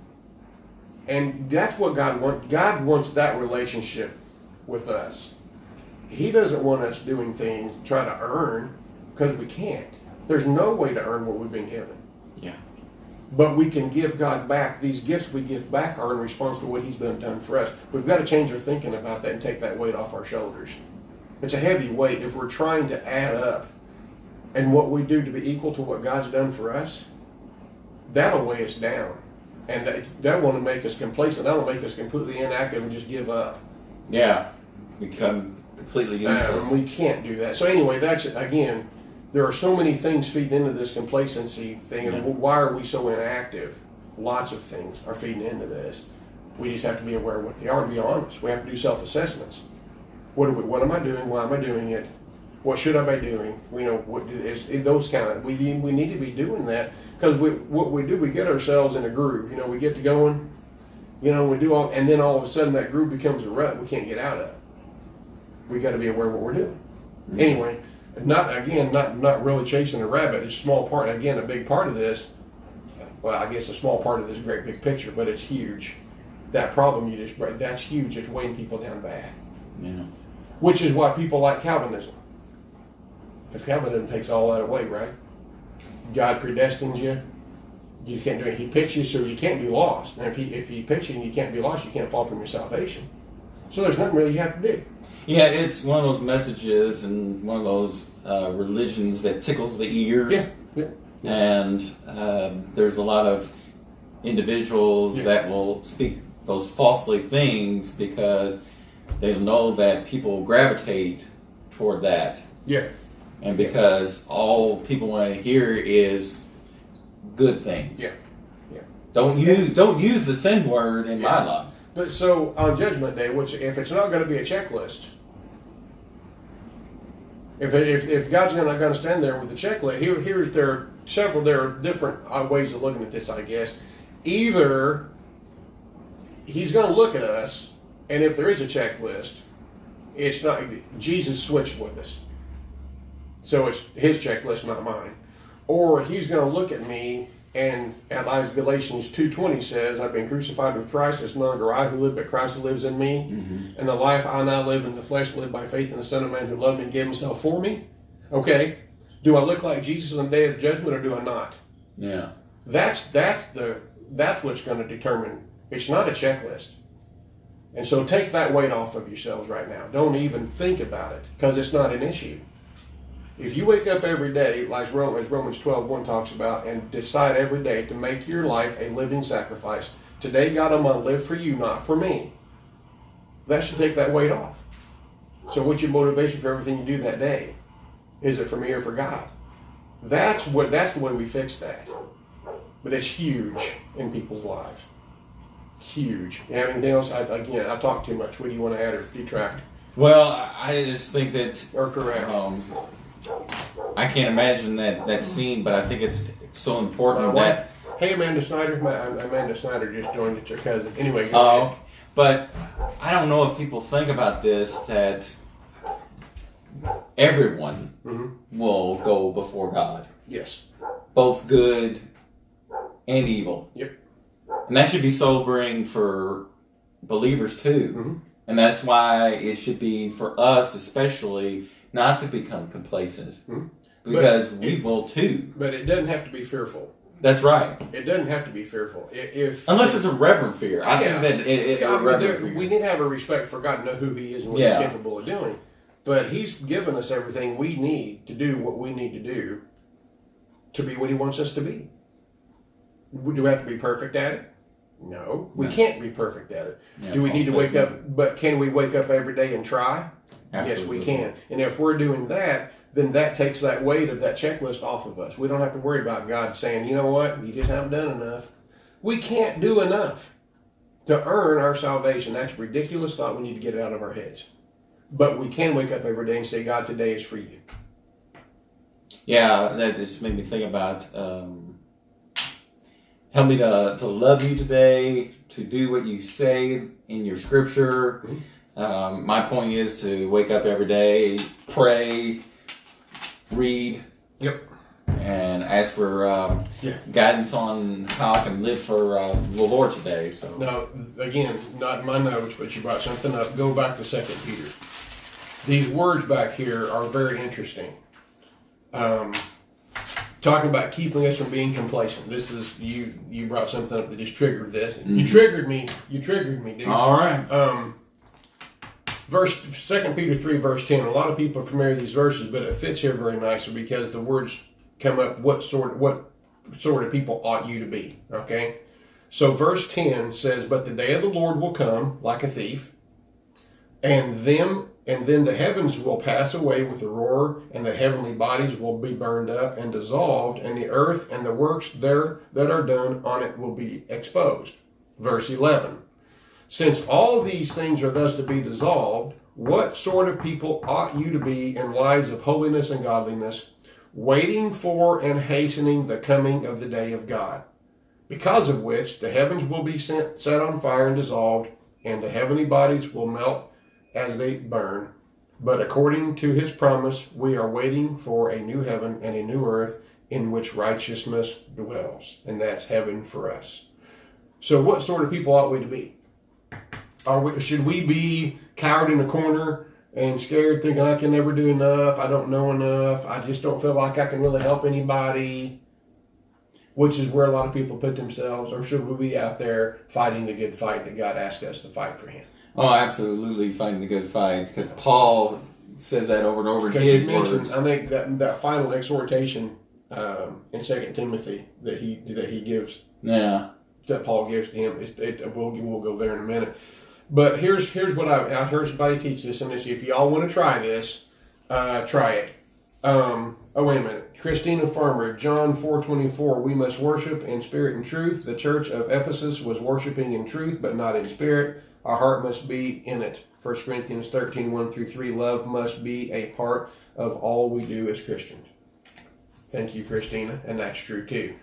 A: And that's what God wants. God wants that relationship with us. He doesn't want us doing things, try to earn, because we can't. There's no way to earn what we've been given.
C: Yeah.
A: But we can give God back. These gifts we give back are in response to what he's been done for us. We've got to change our thinking about that and take that weight off our shoulders. It's a heavy weight. If we're trying to add up and what we do to be equal to what God's done for us, that'll weigh us down. And that, that won't make us complacent. That'll make us completely inactive and just give up.
C: Yeah. Become completely useless.
A: Um, we can't do that. So anyway, that's, again, there are so many things feeding into this complacency thing. And
C: Yeah.
A: why are we so inactive? Lots of things are feeding into this. We just have to be aware of what they are and be honest. We have to do self-assessments. What, are we, what am I doing? Why am I doing it? What should I be doing? You know, what is those kind of, we we need to be doing that, because we, what we do, we get ourselves in a groove. You know, we get to going, you know, we do all, and then all of a sudden that groove becomes a rut we can't get out of. We got to be aware of what we're doing. Mm-hmm. Anyway, not again, not not really chasing a rabbit. It's a small part. Again, a big part of this. Well, I guess a small part of this great big picture, but it's huge. That problem you just brought, that's huge. It's weighing people down bad.
C: Yeah.
A: Which is why people like Calvinism. Because Calvinism takes all that away, right? God predestines you. You can't do it. He picks you so you can't be lost. And if he if he picks you and you can't be lost, you can't fall from your salvation. So there's nothing really you have to do.
C: Yeah, it's one of those messages and one of those uh, religions that tickles the ears.
A: Yeah. yeah.
C: And um, there's a lot of individuals
A: Yeah.
C: that will speak those falsely things because they know that people gravitate toward that.
A: Yeah.
C: And because all people want to hear is good things.
A: Yeah. Yeah.
C: Don't use don't use the sin word in
A: Yeah.
C: my life.
A: But so on Judgment Day, which if it's not going to be a checklist, if if, if God's not going to stand there with a checklist, here here's there are several there are different uh, ways of looking at this, I guess. Either he's going to look at us, and if there is a checklist, it's not Jesus switched with us, so it's his checklist, not mine. Or he's going to look at me, and as Galatians two twenty says, I've been crucified with Christ. It's no longer I who live, but Christ who lives in me. Mm-hmm. And the life I now live in the flesh, live by faith in the Son of Man who loved me and gave himself for me. Okay, do I look like Jesus on the day of judgment, or do I not?
C: Yeah.
A: That's that's the that's what's going to determine. It's not a checklist. And so take that weight off of yourselves right now. Don't even think about it, because it's not an issue. If you wake up every day, like Romans twelve one talks about, and decide every day to make your life a living sacrifice. Today, God, I'm going to live for you, not for me. That should take that weight off. So what's your motivation for everything you do that day? Is it for me or for God? That's what. That's the way we fix that. but it's huge in people's lives. Huge. You have anything else? I, again, I talk too much. What do you want to add or detract?
C: Well, I just think that
A: Or correct?
C: um, I can't imagine that, that scene, but I think it's so
A: My
C: important
A: wife.
C: that.
A: Hey, Amanda Snyder. My, Amanda Snyder just joined. It's her cousin. Anyway. Go
C: Oh,
A: ahead.
C: but I don't know if people think about this, that everyone
A: Mm-hmm.
C: will go before God,
A: Yes.
C: both good and evil.
A: Yep.
C: And that should be sobering for believers too.
A: Mm-hmm.
C: And that's why it should be for us especially not to become complacent.
A: Mhm.
C: Because
A: But
C: we
A: it-
C: will too.
A: But it doesn't have to be fearful.
C: That's right.
A: It doesn't have to be fearful. I- If
C: Unless it's a reverent fear. I
A: Yeah.
C: think that it, it,
A: I
C: a
A: mean,
C: reverent
A: there,
C: fear.
A: we need to have a respect for God, to know who He is and what
C: Yeah.
A: He's capable of doing. But He's given us everything we need to do what we need to do to be what He wants us to be. Do we have to be perfect at it? No, we
C: No.
A: can't be perfect at it.
C: Yeah,
A: Do we
C: Paul
A: need to
C: says
A: wake
C: that.
A: up? But can we wake up every day and try?
C: Absolutely.
A: Yes, we can. And if we're doing that, then that takes that weight of that checklist off of us. We don't have to worry about God saying, you know what, you just haven't done enough. We can't do enough to earn our salvation. That's a ridiculous thought. We need to get it out of our heads. But we can wake up every day and say, God, today is for you.
C: Yeah, that just made me think about um, help me to, to love you today, to do what you say in your scripture. Um, my point is to wake up every day, pray, read,
A: Yep.
C: and ask for um,
A: Yeah.
C: guidance on how I can live for uh, the Lord today. So
A: Now, again, not in my notes, but you brought something up. Go back to Second Peter. These words back here are very interesting. Um, talking about keeping us from being complacent. This is you. You brought something up that just triggered this. You triggered me. You triggered me, dude.
C: all right.
A: Um, verse Second Peter three, verse ten. A lot of people are familiar with these verses, but it fits here very nicely because the words come up. What sort? What sort of people ought you to be? Okay. So verse ten says, "But the day of the Lord will come like a thief, and them and then the heavens will pass away with a roar, and the heavenly bodies will be burned up and dissolved, and the earth and the works there that are done on it will be exposed." Verse eleven. Since all these things are thus to be dissolved, what sort of people ought you to be in lives of holiness and godliness, waiting for and hastening the coming of the day of God, because of which the heavens will be sent, set on fire and dissolved, and the heavenly bodies will melt as they burn. But according to his promise, we are waiting for a new heaven and a new earth in which righteousness dwells. And that's heaven for us. So what sort of people ought we to be? Are we, should we be cowered in a corner and scared, thinking I can never do enough, I don't know enough, I just don't feel like I can really help anybody, which is where a lot of people put themselves? Or should we be out there fighting the good fight that God asked us to fight for Him?
C: Oh, absolutely, fighting the good fight, because Paul says that over and over in
A: Because
C: his
A: you mentioned,
C: words.
A: I think that that final exhortation um, in Second Timothy that he that he gives,
C: Yeah.
A: that Paul gives to him, it, it, we'll we'll go there in a minute. But here's here's what I I heard somebody teach this, and this, if y'all want to try this, uh, try it. Um, oh wait a minute, Christina Farmer, John four twenty four. We must worship in spirit and truth. The church of Ephesus was worshiping in truth, but not in spirit. Our heart must be in it. First Corinthians thirteen, one through three. Love must be a part of all we do as Christians. Thank you, Christina. And that's true too.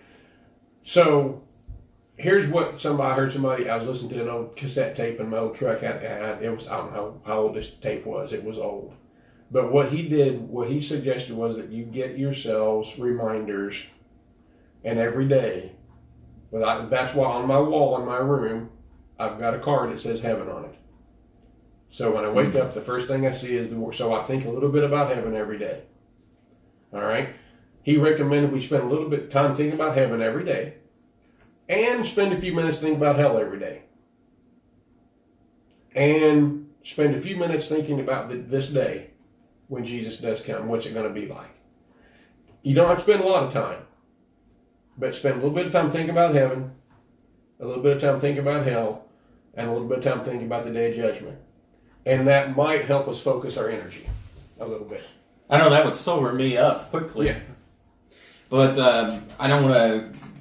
A: So here's what somebody I heard somebody, I was listening to an old cassette tape in my old truck. Had, had, it was, I don't know how, how old this tape was. It was old. But what he did, what he suggested was that you get yourselves reminders, and every day, well, I, that's why on my wall in my room, I've got a card that says heaven on it. So when I wake up, the first thing I see is the word. So I think a little bit about heaven every day. All right? He recommended we spend a little bit of time thinking about heaven every day, and spend a few minutes thinking about hell every day. And spend a few minutes thinking about the, this day when Jesus does come. What's it going to be like? You don't have to spend a lot of time, but spend a little bit of time thinking about heaven, a little bit of time thinking about hell, and a little bit of time thinking about the day of judgment. And that might help us focus our energy a little bit.
C: I know that would sober me up quickly.
A: Yeah.
C: But um, I don't want to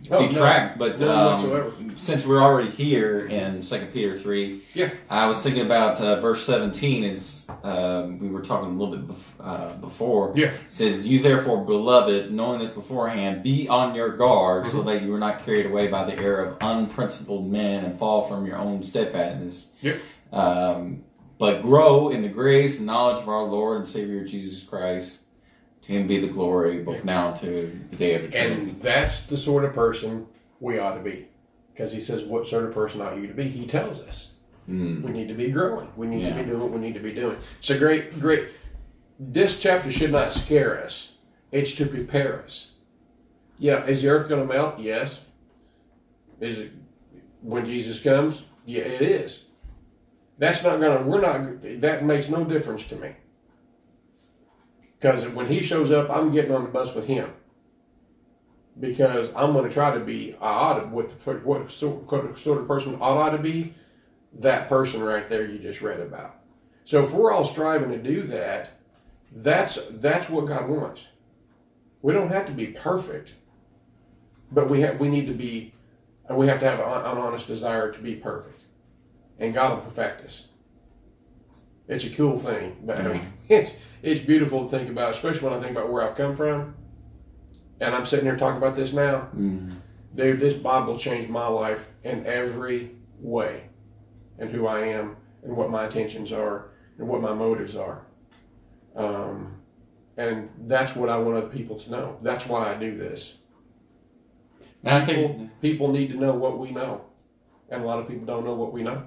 A: Oh, no.
C: detract, but
A: None whatsoever.
C: um, since we're already here in Second Peter three,
A: Yeah.
C: I was thinking about uh, verse seventeen. Is um, we were talking a little bit bef- uh, before.
A: Yeah.
C: It says, "You therefore, beloved, knowing this beforehand, be on your guard,
A: Mm-hmm.
C: so that you are not carried away by the error of unprincipled men and fall from your own steadfastness."
A: Yep.
C: Um, but grow in the grace and knowledge of our Lord and Savior Jesus Christ. To Him be the glory, both now and to the day of eternity.
A: And that's the sort of person we ought to be. Because he says, what sort of person ought you to be? He tells us.
C: Mm.
A: We need to be growing. We need
C: Yeah.
A: to be doing what we need to be doing. It's a great, great. This chapter should not scare us. It's to prepare us. Yeah, is the earth going to melt? Yes. Is it when Jesus comes? Yeah, it is. That's not going to, we're not, that makes no difference to me. Because when he shows up, I'm getting on the bus with him. Because I'm going to try to be, I ought to, what, the, what sort, what sort of person ought I to be? That person right there you just read about. So if we're all striving to do that, that's that's what God wants. We don't have to be perfect, but we have we need to be, we have to have an, an honest desire to be perfect, and God will perfect us. It's a cool thing, but I mean, it's it's beautiful to think about, especially when I think about where I've come from, and I'm sitting here talking about this now.
C: Mm.
A: Dude, this Bible changed my life in every way, and who I am, and what my intentions are, and what my motives are. Um, and that's what I want other people to know. That's why I do this.
C: And I
A: People,
C: think
A: people need to know what we know, and a lot of people don't know what we know.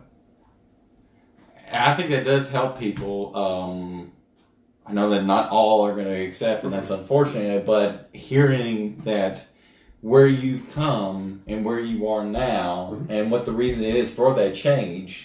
C: I think that does help people. Um, I know that not all are going to accept, and that's unfortunate. But hearing that where you've come and where you are now,
A: Mm-hmm.
C: and what the reason is for that change,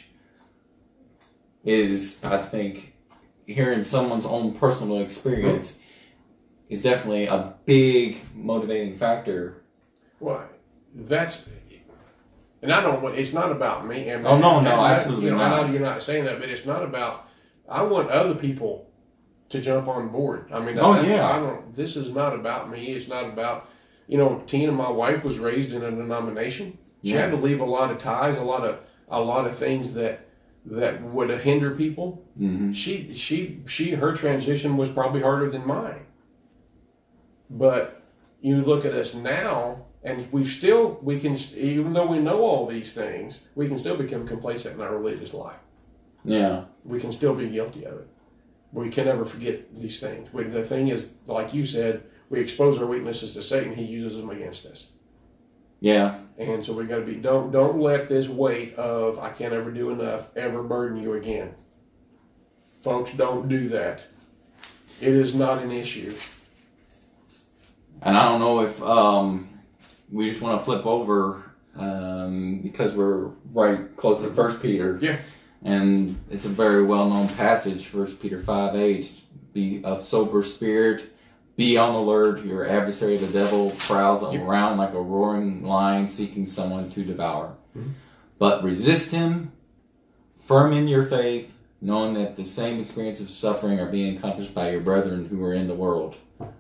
C: is I think hearing someone's own personal experience
A: Mm-hmm.
C: is definitely a big motivating factor.
A: Why? That's, and I don't want, it's not about me. And,
C: Oh, no,
A: and-
C: no,
A: and-
C: absolutely
A: you know, I know
C: not.
A: you're not saying that, but it's not about, I want other people to jump on board. I mean,
C: Oh,
A: that's,
C: yeah.
A: I don't, this is not about me. It's not about, you know, Tina, my wife, was raised in a denomination. She
C: Yeah.
A: had to leave a lot of ties, a lot of, a lot of things that, that would hinder people.
C: Mm-hmm.
A: She, she, she, her transition was probably harder than mine. But you look at us now, and we've still, we can, even though we know all these things, we can still become complacent in our religious life.
C: Yeah.
A: We can still be guilty of it. We can never forget these things. We, the thing is, like you said, we expose our weaknesses to Satan. He uses them against us.
C: Yeah.
A: And so we got to be, don't, don't let this weight of, I can't ever do enough, ever burden you again. Folks, don't do that. It is not an issue.
C: And I don't know if um, we just want to flip over um, because we're right close to First Peter.
A: Yeah.
C: And it's a very well-known passage, First Peter five eight. Be of sober spirit, be on alert. Your adversary, the devil, prowls
A: Yep.
C: around like a roaring lion seeking someone to devour.
A: Mm-hmm.
C: But resist him, firm in your faith, knowing that the same experience of suffering are being accomplished by your brethren who are in the world.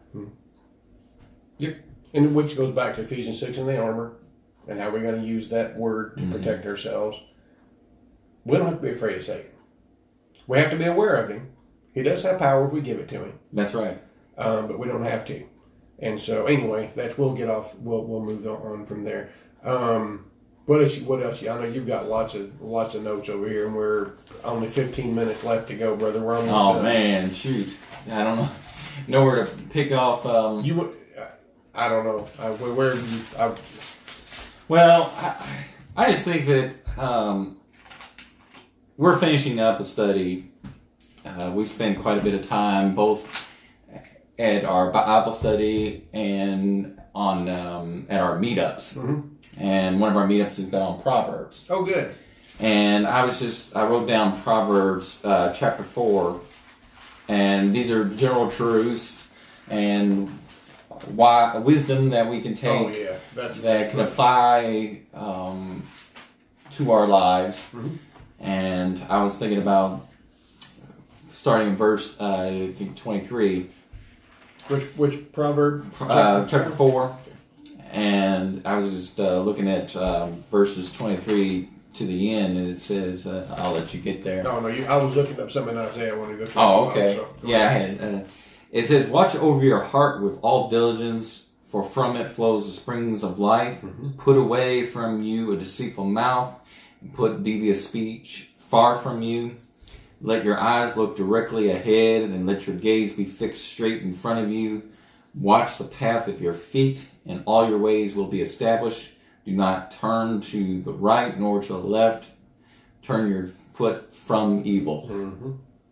A: Yep. And which goes back to Ephesians six and the armor, and how we're going to use that word to
C: Mhm.
A: protect ourselves. We don't have to be afraid of Satan. We have to be aware of him. He does have power if we give it to him,
C: That's right.
A: um, but we don't have to. And so, anyway, that's we'll get off. We'll we'll move on from there. Um, what else? What else? I know you've got lots of lots of notes over here, and we're only fifteen minutes left to go, brother. We're almost
C: Oh
A: done.
C: man, shoot! I don't know, know where to pick off. Um,
A: You, I don't know. I, where have you? I,
C: well, I, I just think that um, we're finishing up a study. Uh, we spend quite a bit of time both at our Bible study and on um, at our meetups.
A: Mhm.
C: And one of our meetups has been on Proverbs.
A: oh, good.
C: And I was just, I wrote down Proverbs uh, chapter four, and these are general truths and why wisdom that we can take
A: Oh yeah, that's
C: that can apply um, to our lives.
A: Mhm.
C: And I was thinking about starting in verse, uh, I think twenty-three,
A: Which which proverb?
C: uh, chapter four, and I was just uh, looking at um, verses twenty-three to the end, and it says, uh, "I'll let you get there."
A: No, no, you, I was looking up something in Isaiah when we go through.
C: Oh,
A: the
C: okay.
A: Bible, so go
C: Yeah, I
A: ahead.
C: had. Uh, it says, "Watch over your heart with all diligence, for from it flows the springs of life.
A: Mm-hmm.
C: Put away from you a deceitful mouth, and put devious speech far from you. Let your eyes look directly ahead, and let your gaze be fixed straight in front of you. Watch the path of your feet, and all your ways will be established. Do not turn to the right nor to the left. Turn your foot from evil."
A: Mm-hmm.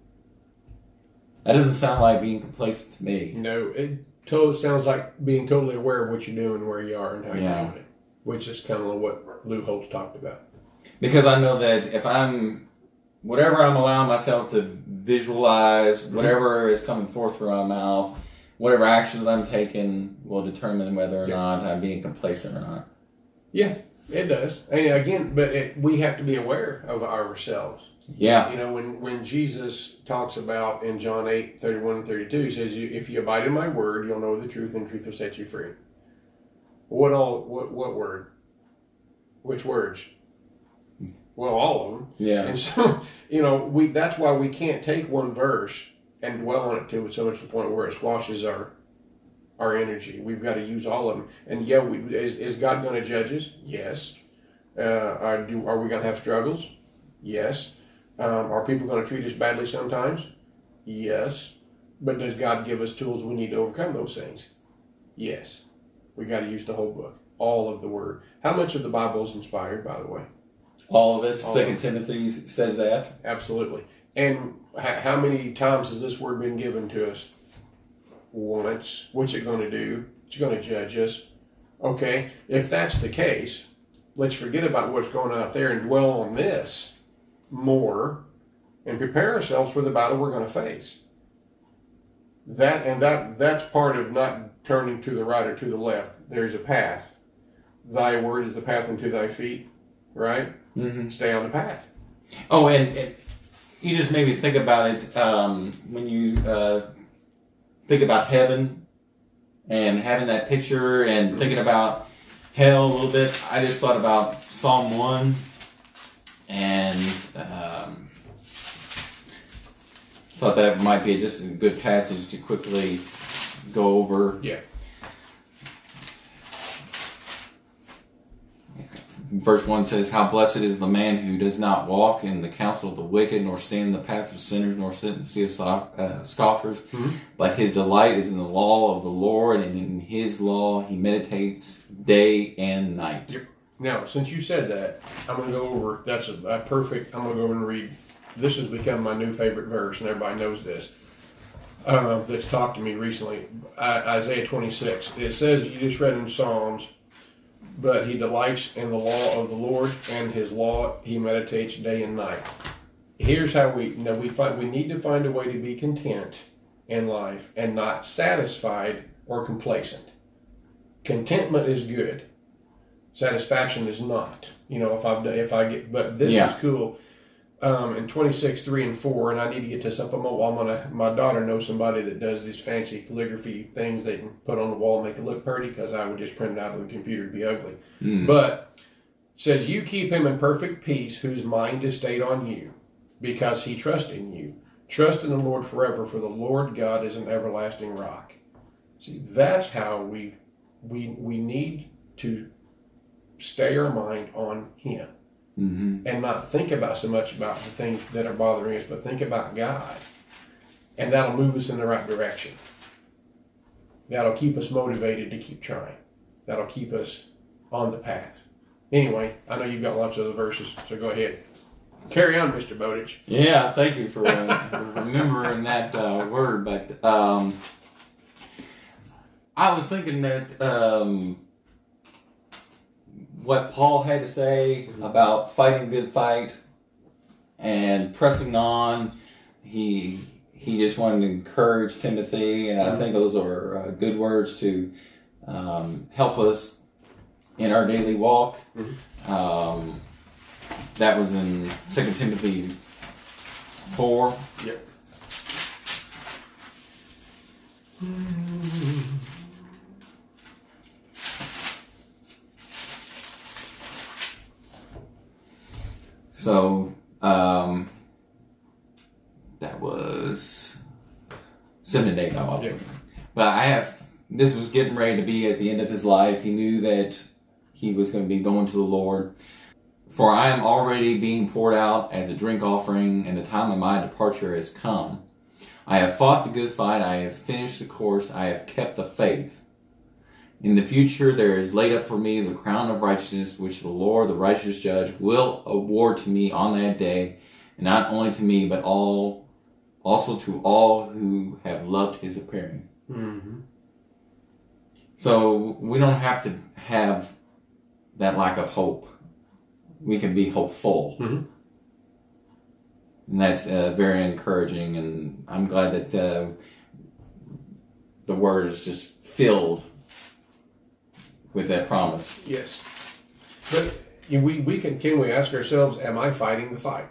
C: That doesn't sound like being complacent to me.
A: No, it totally sounds like being totally aware of what you're doing, where you are, and how
C: Yeah.
A: you're doing it, which is kind of what Lou Holtz talked about.
C: Because I know that if I'm, whatever I'm allowing myself to visualize, whatever is coming forth from my mouth, whatever actions I'm taking will determine whether or
A: Yeah.
C: not I'm being complacent or not.
A: Yeah, it does. And again, but it, we have to be aware of ourselves.
C: Yeah.
A: You know, when, when Jesus talks about in John eight, thirty-one and thirty-two, he says, "You if you abide in my word, you'll know the truth, and the truth will set you free." What all? What what word? Which words? Well, all of them.
C: Yeah.
A: And so, you know, we that's why we can't take one verse and dwell on it to so much to the point where it squashes our our energy. We've got to use all of them. And yeah, we, is, is God going to judge us? Yes. Uh, are, do, are we going to have struggles? Yes. Um, are people going to treat us badly sometimes? Yes. But does God give us tools we need to overcome those things? Yes. We got to use the whole book, all of the Word. How much of the Bible is inspired, by the way?
C: All of it.
A: All
C: Second
A: of it.
C: Timothy says that.
A: Absolutely. And ha- how many times has this Word been given to us? Once. What's it going to do? It's going to judge us. Okay, if that's the case, let's forget about what's going on out there and dwell on this more and prepare ourselves for the battle we're going to face. That and that that's part of not turning to the right or to the left. There's a path. Thy word is the path unto thy feet, right?
C: Mm-hmm.
A: Stay on the path.
C: Oh, and, and you just made me think about it um, when you uh, think about heaven and having that picture and thinking about hell a little bit. I just thought about Psalm one and um, thought that might be just a good passage to quickly go over.
A: Yeah.
C: Verse one says, "How blessed is the man who does not walk in the counsel of the wicked, nor stand in the path of sinners, nor sit in the seat of scoff- uh, scoffers.
A: Mm-hmm.
C: But his delight is in the law of the Lord, and in his law he meditates day and night."
A: Yep. Now, since you said that, I'm going to go over, that's a, a perfect, I'm going to go over and read, this has become my new favorite verse, and everybody knows this, uh, that's talked to me recently, I, Isaiah twenty-six. It says, you just read in Psalms, "But he delights in the law of the Lord, and his law he meditates day and night." Here's how we, you know, we find, we need to find a way to be content in life and not satisfied or complacent. Contentment is good. Satisfaction is not. You know, if I if I get, but this
C: Yeah.
A: is cool. Um, in twenty-six, three and four, and I need to get this up on my wall. I'm gonna. My daughter knows somebody that does these fancy calligraphy things they can put on the wall and make it look pretty. Because I would just print it out of the computer to be ugly.
C: Mm.
A: But it says, "You keep him in perfect peace, whose mind is stayed on you, because he trusts in you. Trust in the Lord forever, for the Lord God is an everlasting rock." See, that's how we we we need to stay our mind on him
C: Mm-hmm.
A: and not think about so much about the things that are bothering us, but think about God, and that'll move us in the right direction. That'll keep us motivated to keep trying. That'll keep us on the path. Anyway, I know you've got lots of other verses, so go ahead. Carry on, Mister Bowditch.
C: Yeah, thank you for uh, remembering that uh, word. But um, I was thinking that um, what Paul had to say about fighting the good fight and pressing on, he he just wanted to encourage Timothy, and I think those are uh, good words to um, help us in our daily walk.
A: Mm-hmm.
C: Um, that was in Second Timothy four.
A: Yep.
C: So um, that was seven days ago.
A: Yeah.
C: But I have, this was getting ready to be at the end of his life. He knew that he was going to be going to the Lord. For I am already being poured out as a drink offering, and the time of my departure has come. I have fought the good fight. I have finished the course. I have kept the faith. In the future there is laid up for me the crown of righteousness, which the Lord, the righteous judge, will award to me on that day, and not only to me, but all, also to all who have loved his appearing.
A: Mm-hmm.
C: So we don't have to have that lack of hope. We can be hopeful.
A: Mm-hmm.
C: And that's uh, very encouraging, and I'm glad that uh, the word is just filled with that promise.
A: Yes. But you know, we, we can, can we ask ourselves, am I fighting the fight?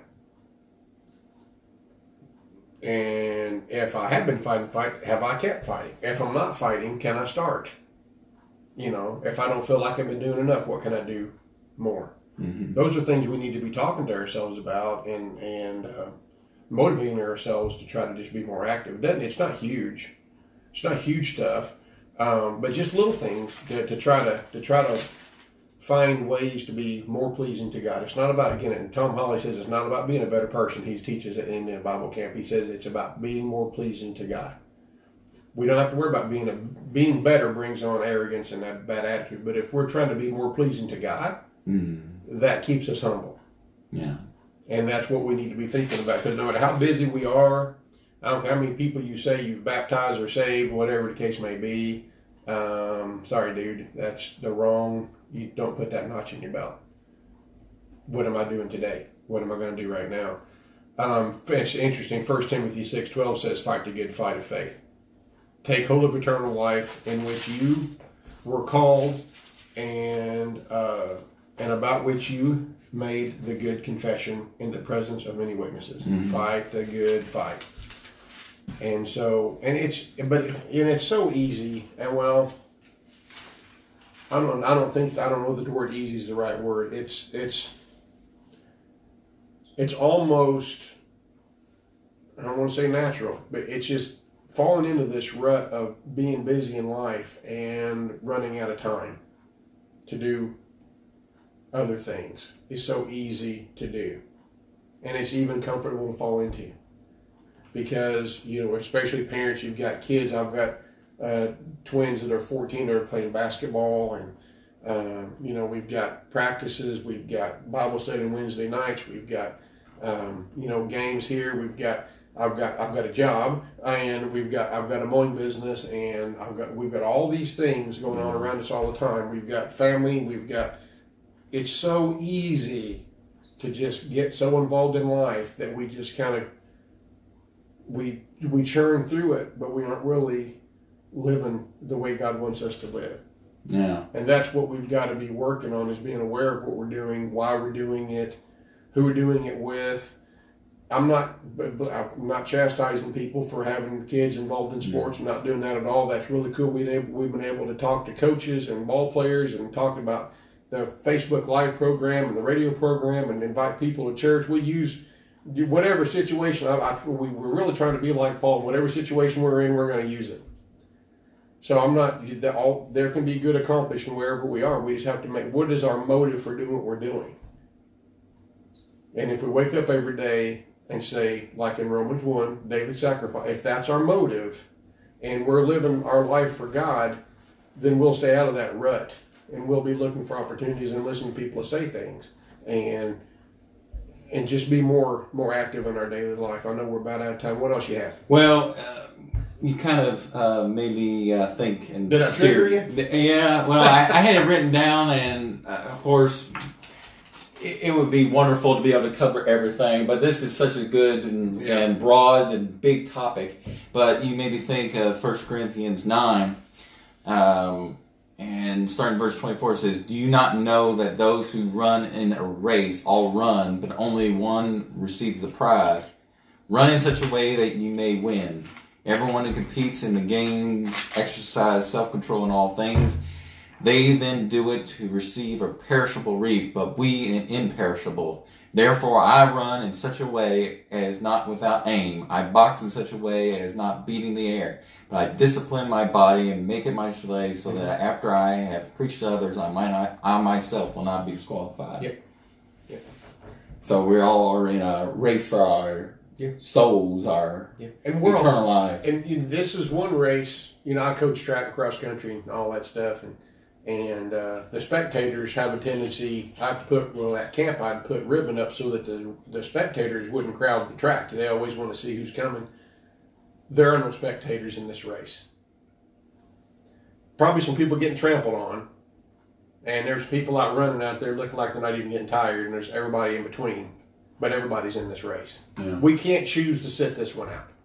A: And if I have been fighting the fight, have I kept fighting? If I'm not fighting, can I start? You know, if I don't feel like I've been doing enough, what can I do more?
C: Mm-hmm.
A: Those are things we need to be talking to ourselves about and, and uh, motivating ourselves to try to just be more active. Doesn't It's not huge. It's not huge stuff, um, but just little things to, to try to to try to find ways to be more pleasing to God. It's not about, again, and Tom Holly says it's not about being a better person. He teaches it in, in Bible camp. He says it's about being more pleasing to God. We don't have to worry about being a being better brings on arrogance and that bad attitude. But if we're trying to be more pleasing to God,
C: Mm-hmm.
A: that keeps us humble.
C: Yeah.
A: And that's what we need to be thinking about. Because no matter how busy we are, I don't care how many people you say you've baptized or saved, whatever the case may be. Um, sorry, dude, that's the wrong. You don't put that notch in your belt. What am I doing today? What am I going to do right now? Um, it's interesting. First Timothy six twelve says, "Fight the good fight of faith. Take hold of eternal life, in which you were called, and uh, and about which you made the good confession in the presence of many witnesses."
C: Mm-hmm.
A: Fight the good fight. And so, and it's, but if, and it's so easy. And well, I don't, I don't think, I don't know that the word easy is the right word. It's, it's, it's almost, I don't want to say natural, but it's just falling into this rut of being busy in life and running out of time to do other things. It's so easy to do. And it's even comfortable to fall into. Because, you know, especially parents, you've got kids. I've got uh, twins that are fourteen that are playing basketball. And, uh, you know, we've got practices. We've got Bible study on Wednesday nights. We've got, um, you know, games here. We've got, I've got, I've got a job. And we've got, I've got a mowing business. And I've got, we've got all these things going on around us all the time. We've got family. We've got, it's so easy to just get so involved in life that we just kind of, we we churn through it, but we aren't really living the way God wants us to live.
C: Yeah.
A: And that's what we've got to be working on, is being aware of what we're doing, why we're doing it, who we're doing it with. I'm not I'm not chastising people for having kids involved in sports. I'm not doing that at all. That's really cool. We've able, we've been able to talk to coaches and ball players and talk about the Facebook Live program and the radio program and invite people to church. We use whatever situation, I, I, we, we're really trying to be like Paul. Whatever situation we're in, we're going to use it. So I'm not, all, there can be good accomplishment wherever we are. We just have to make, what is our motive for doing what we're doing? And if we wake up every day and say, like in Romans one, daily sacrifice, if that's our motive and we're living our life for God, then we'll stay out of that rut and we'll be looking for opportunities and listen to people that say things. And And just be more more active in our daily life. I know we're about out of time. What else you have?
C: Well, uh, you kind of uh, made me uh, think and
A: Did I
C: steer-
A: trigger you?
C: Yeah. Well, I, I had it written down, and uh, of course, it, it would be wonderful to be able to cover everything. But this is such a good and,
A: Yeah.
C: and broad and big topic. But you made me think of First Corinthians nine. Um, And starting verse twenty-four, it says, "Do you not know that those who run in a race all run, but only one receives the prize? Run in such a way that you may win. Everyone who competes in the game exercise self-control in all things. They then do it to receive a perishable wreath, but we an imperishable. Therefore I run in such a way as not without aim. I box in such a way as not beating the air. But I discipline my body and make it my slave, so that after I have preached to others, I might not, I myself will not be disqualified.
A: Yep. Yep.
C: So we all are in a race for our
A: Yep.
C: souls, our
A: Yep. And we're
C: eternal
A: all,
C: life.
A: and you know, this is one race. You know, I coach track and cross country and all that stuff, and and uh, the spectators have a tendency. I put well at camp. I'd put ribbon up so that the the spectators wouldn't crowd the track. They always want to see who's coming. There are no spectators in this race. Probably some people getting trampled on, and there's people out running out there looking like they're not even getting tired, and there's everybody in between. But everybody's in this race.
C: Yeah.
A: We can't choose to sit this one out.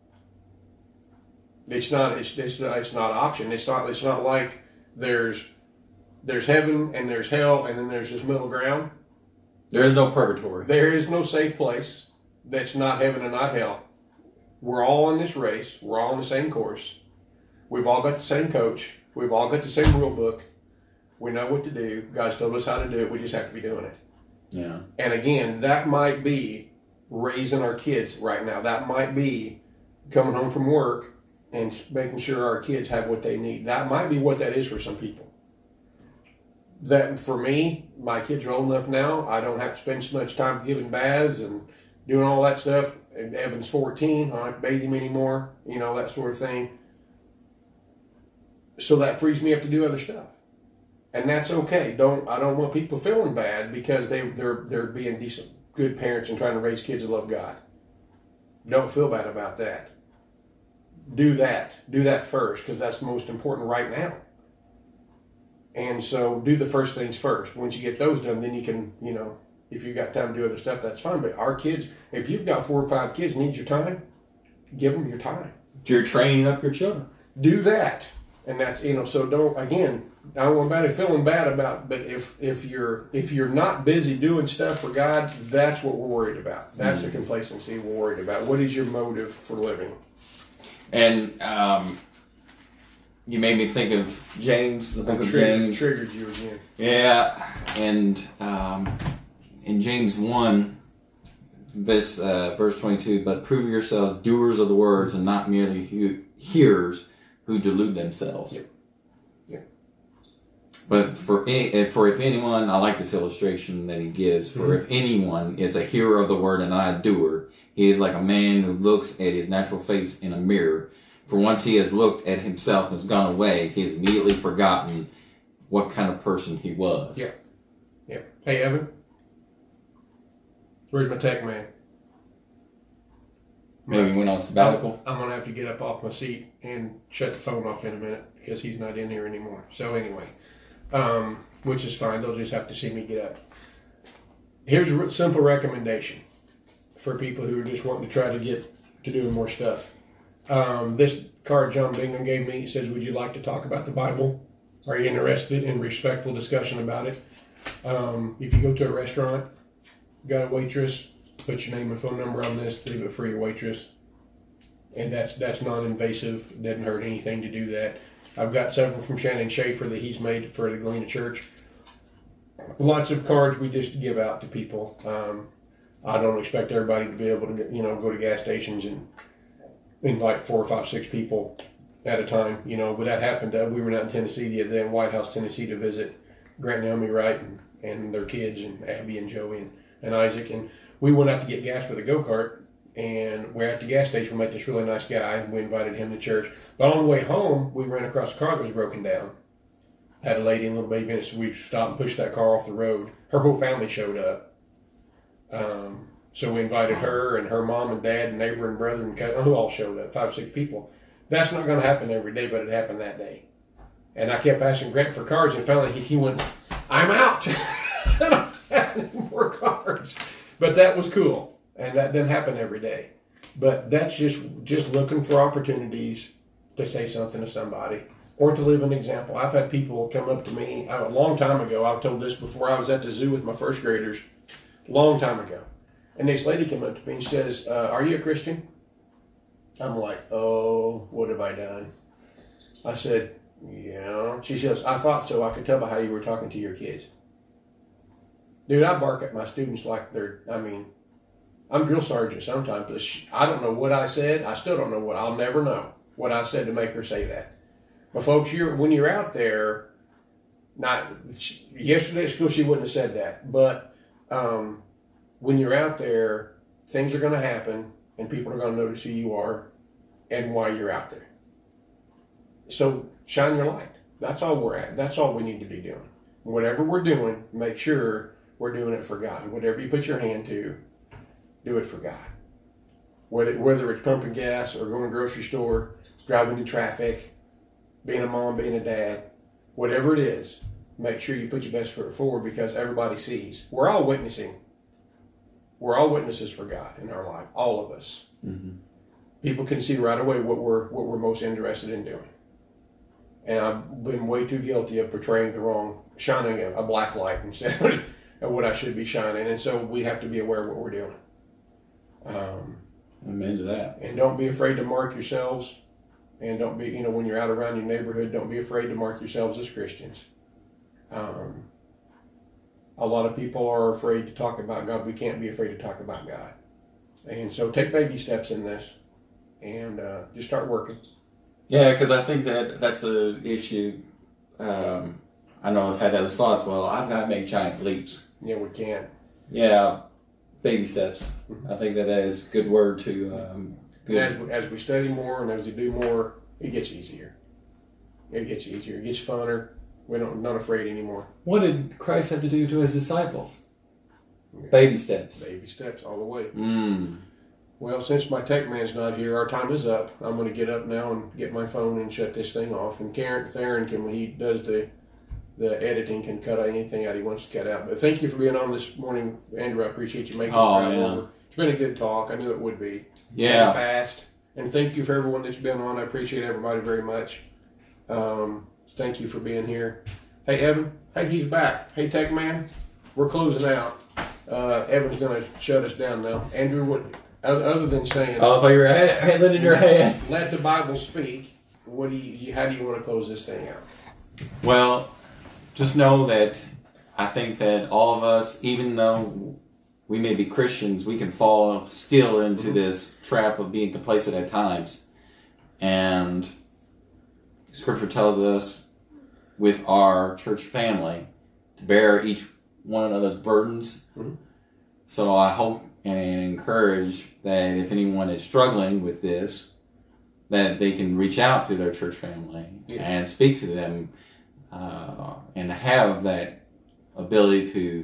A: It's not. It's it's not. It's not an option. It's not. It's not like there's there's heaven and there's hell and then there's this middle ground.
C: There is no purgatory.
A: There is no safe place that's not heaven and not hell. We're all in this race. We're all on the same course. We've all got the same coach. We've all got the same rule book. We know what to do. God's told us how to do it. We just have to be doing it.
C: Yeah.
A: And again, that might be raising our kids right now. That might be coming home from work and making sure our kids have what they need. That might be what that is for some people. That for me, my kids are old enough now. I don't have to spend so much time giving baths and doing all that stuff. And Evan's fourteen. I don't have to bathe him anymore. You know, that sort of thing. So that frees me up to do other stuff. And that's okay. Don't I don't want people feeling bad because they they're they're being decent, good parents and trying to raise kids that love God. Don't feel bad about that. Do that. Do that first because that's most important right now. And so do the first things first. Once you get those done, then you can, you know, if you've got time to do other stuff, that's fine. But our kids, if you've got four or five kids need your time, give them your time.
C: You're training up your children.
A: Do that. And that's, you know, so don't, again, I don't want anybody feeling bad about, but if, if you're, if you're not busy doing stuff for God, that's what we're worried about. That's mm-hmm. the complacency we're worried about. What is your motive for living?
C: And, um, you made me think of James, the book of James.
A: Triggered you again.
C: Yeah. And, um, in James one, this, uh, verse twenty-two, but prove yourselves doers of the words and not merely he- hearers who delude themselves.
A: Yep. Yep.
C: But for any, for if anyone, I like this illustration that he gives. For mm-hmm. if anyone is a hearer of the word and not a doer, he is like a man who looks at his natural face in a mirror. For once he has looked at himself and has gone away, he has immediately forgotten what kind of person he was.
A: Yeah. Yeah. Hey, Evan. Where's my tech man?
C: Maybe he went on sabbatical.
A: I'm, I'm going to have to get up off my seat and shut the phone off in a minute because he's not in here anymore. So anyway, um, which is fine. They'll just have to see me get up. Here's a simple recommendation for people who are just wanting to try to get to doing more stuff. Um, this card John Bingham gave me says, would you like to talk about the Bible? Are you interested in respectful discussion about it? Um, if you go to a restaurant, got a waitress, put your name and phone number on this, leave it for your waitress. And that's that's non-invasive. It doesn't hurt anything to do that. I've got several from Shannon Schaefer that he's made for the Galena Church. Lots of cards we just give out to people. Um, I don't expect everybody to be able to, you know, go to gas stations and invite four or five, six people at a time. You know, but that happened. Uh, we were out in Tennessee the other day in White House, Tennessee, to visit Grant and Naomi Wright and, and their kids and Abby and Joey and, and Isaac. And we went out to get gas for the go-kart. And we're at the gas station. We met this really nice guy, and we invited him to church. But on the way home, we ran across a car that was broken down. Had a lady and a little baby in it, so we stopped and pushed that car off the road. Her whole family showed up. Um, so we invited her and her mom and dad and neighbor and brother and cousin, who all showed up, five, six people. That's not going to happen every day, but it happened that day. And I kept asking Grant for cards, and finally he, he went, I'm out. I don't have any more cards. But that was cool. And that doesn't happen every day. But that's just just looking for opportunities to say something to somebody or to live an example. I've had people come up to me a long time ago. I've told this before. I was at the zoo with my first graders a long time ago. And this lady came up to me and says, uh, are you a Christian? I'm like, oh, what have I done? I said, Yeah. She says, I thought so. I could tell by how you were talking to your kids. Dude, I bark at my students like they're, I mean, I'm drill sergeant sometimes, but she, I don't know what I said. I still don't know what, I'll never know what I said to make her say that. But folks, you're, when you're out there, not, yesterday at school she wouldn't have said that, but um, when you're out there, things are going to happen and people are going to notice who you are and why you're out there. So shine your light. That's all we're at. That's all we need to be doing. Whatever we're doing, make sure we're doing it for God. Whatever you put your hand to, do it for God. Whether it's pumping gas or going to the grocery store, driving in traffic, being a mom, being a dad, whatever it is, make sure you put your best foot forward because everybody sees. We're all witnessing. We're all witnesses for God in our life, all of us.
C: Mm-hmm. People
A: can see right away what we're what we're most interested in doing. And I've been way too guilty of portraying the wrong, shining a, a black light instead of what I should be shining. And so we have to be aware of what we're doing. Um,
C: Amen to that.
A: And don't be afraid to mark yourselves. And don't be, you know, when you're out around your neighborhood, don't be afraid to mark yourselves as Christians. Um, a lot of people are afraid to talk about God. We can't be afraid to talk about God. And so take baby steps in this and uh, just start working.
C: Yeah, because I think that that's an issue. Um, I know I've had those thoughts. Well, I've got to make giant leaps.
A: Yeah, we can.
C: Yeah, baby steps. I think that that is a good word to. Um, good.
A: And as we, as we study more and as we do more, it gets easier. It gets easier. It gets funner. We're not, not afraid anymore.
C: What did Christ have to do to his disciples?
A: Yeah.
C: Baby steps.
A: Baby steps all the way.
C: Mm.
A: Well, since my tech man's not here, our time is up. I'm going to get up now and get my phone and shut this thing off. And Karen, Theron can, when he does the the editing, can cut anything out he wants to cut out. But thank you for being on this morning, Andrew. I appreciate you making
C: oh,
A: the drive
C: yeah.
A: over. It's been a good talk. I knew it would be.
C: Yeah.
A: And fast. And thank you for everyone that's been on. I appreciate everybody very much. Um, thank you for being here. Hey, Evan. Hey, he's back. Hey, tech man. We're closing out. Uh, Evan's going to shut us down now. Andrew, what? Other than saying,
C: oh, I thought you were handling in your hand.
A: Let the Bible speak. What do you? How do you want to close this thing out?
C: Well, just know that I think that all of us, even though we may be Christians, we can fall still into mm-hmm. this trap of being complacent at times. And Scripture tells us, with our church family, to bear each one another's burdens. Mm-hmm. So I hope and encourage that if anyone is struggling with this, that they can reach out to their church family yeah. and speak to them uh, and have that ability to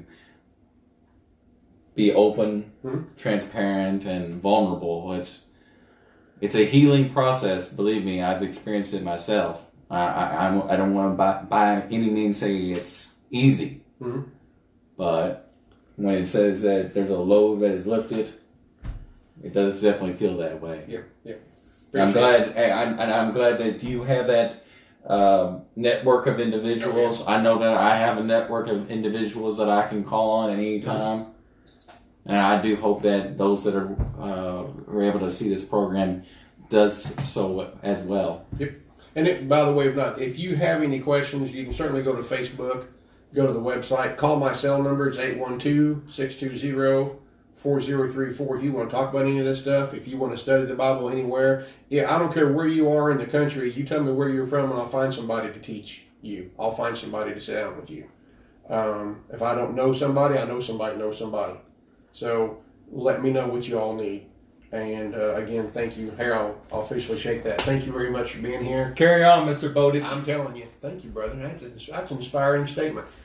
C: be open, mm-hmm. transparent, and vulnerable. It's it's a healing process. Believe me, I've experienced it myself. I I, I don't want to by, by any means say it's easy, mm-hmm. but when it says that there's a load that is lifted, it does definitely feel that way.
A: Yeah, yeah.
C: I'm glad, I'm, and I'm glad that you have that um, network of individuals. I know that I have a network of individuals that I can call on at any time, mm-hmm. and I do hope that those that are uh, are able to see this program does so as well.
A: Yep. And it, by the way, if not, if you have any questions, you can certainly go to Facebook. Go to the website. Call my cell number. It's eight one two, six two zero, four zero three four if you want to talk about any of this stuff. If you want to study the Bible anywhere. Yeah, I don't care where you are in the country. You tell me where you're from and I'll find somebody to teach you. I'll find somebody to sit down with you. Um, if I don't know somebody, I know somebody knows somebody. So let me know what you all need. And uh, again, thank you. Here, I'll, I'll officially shake that. Thank you very much for being here.
C: Carry on, Mister Bowditch.
A: I'm telling you. Thank you, brother. That's, a, that's an inspiring statement.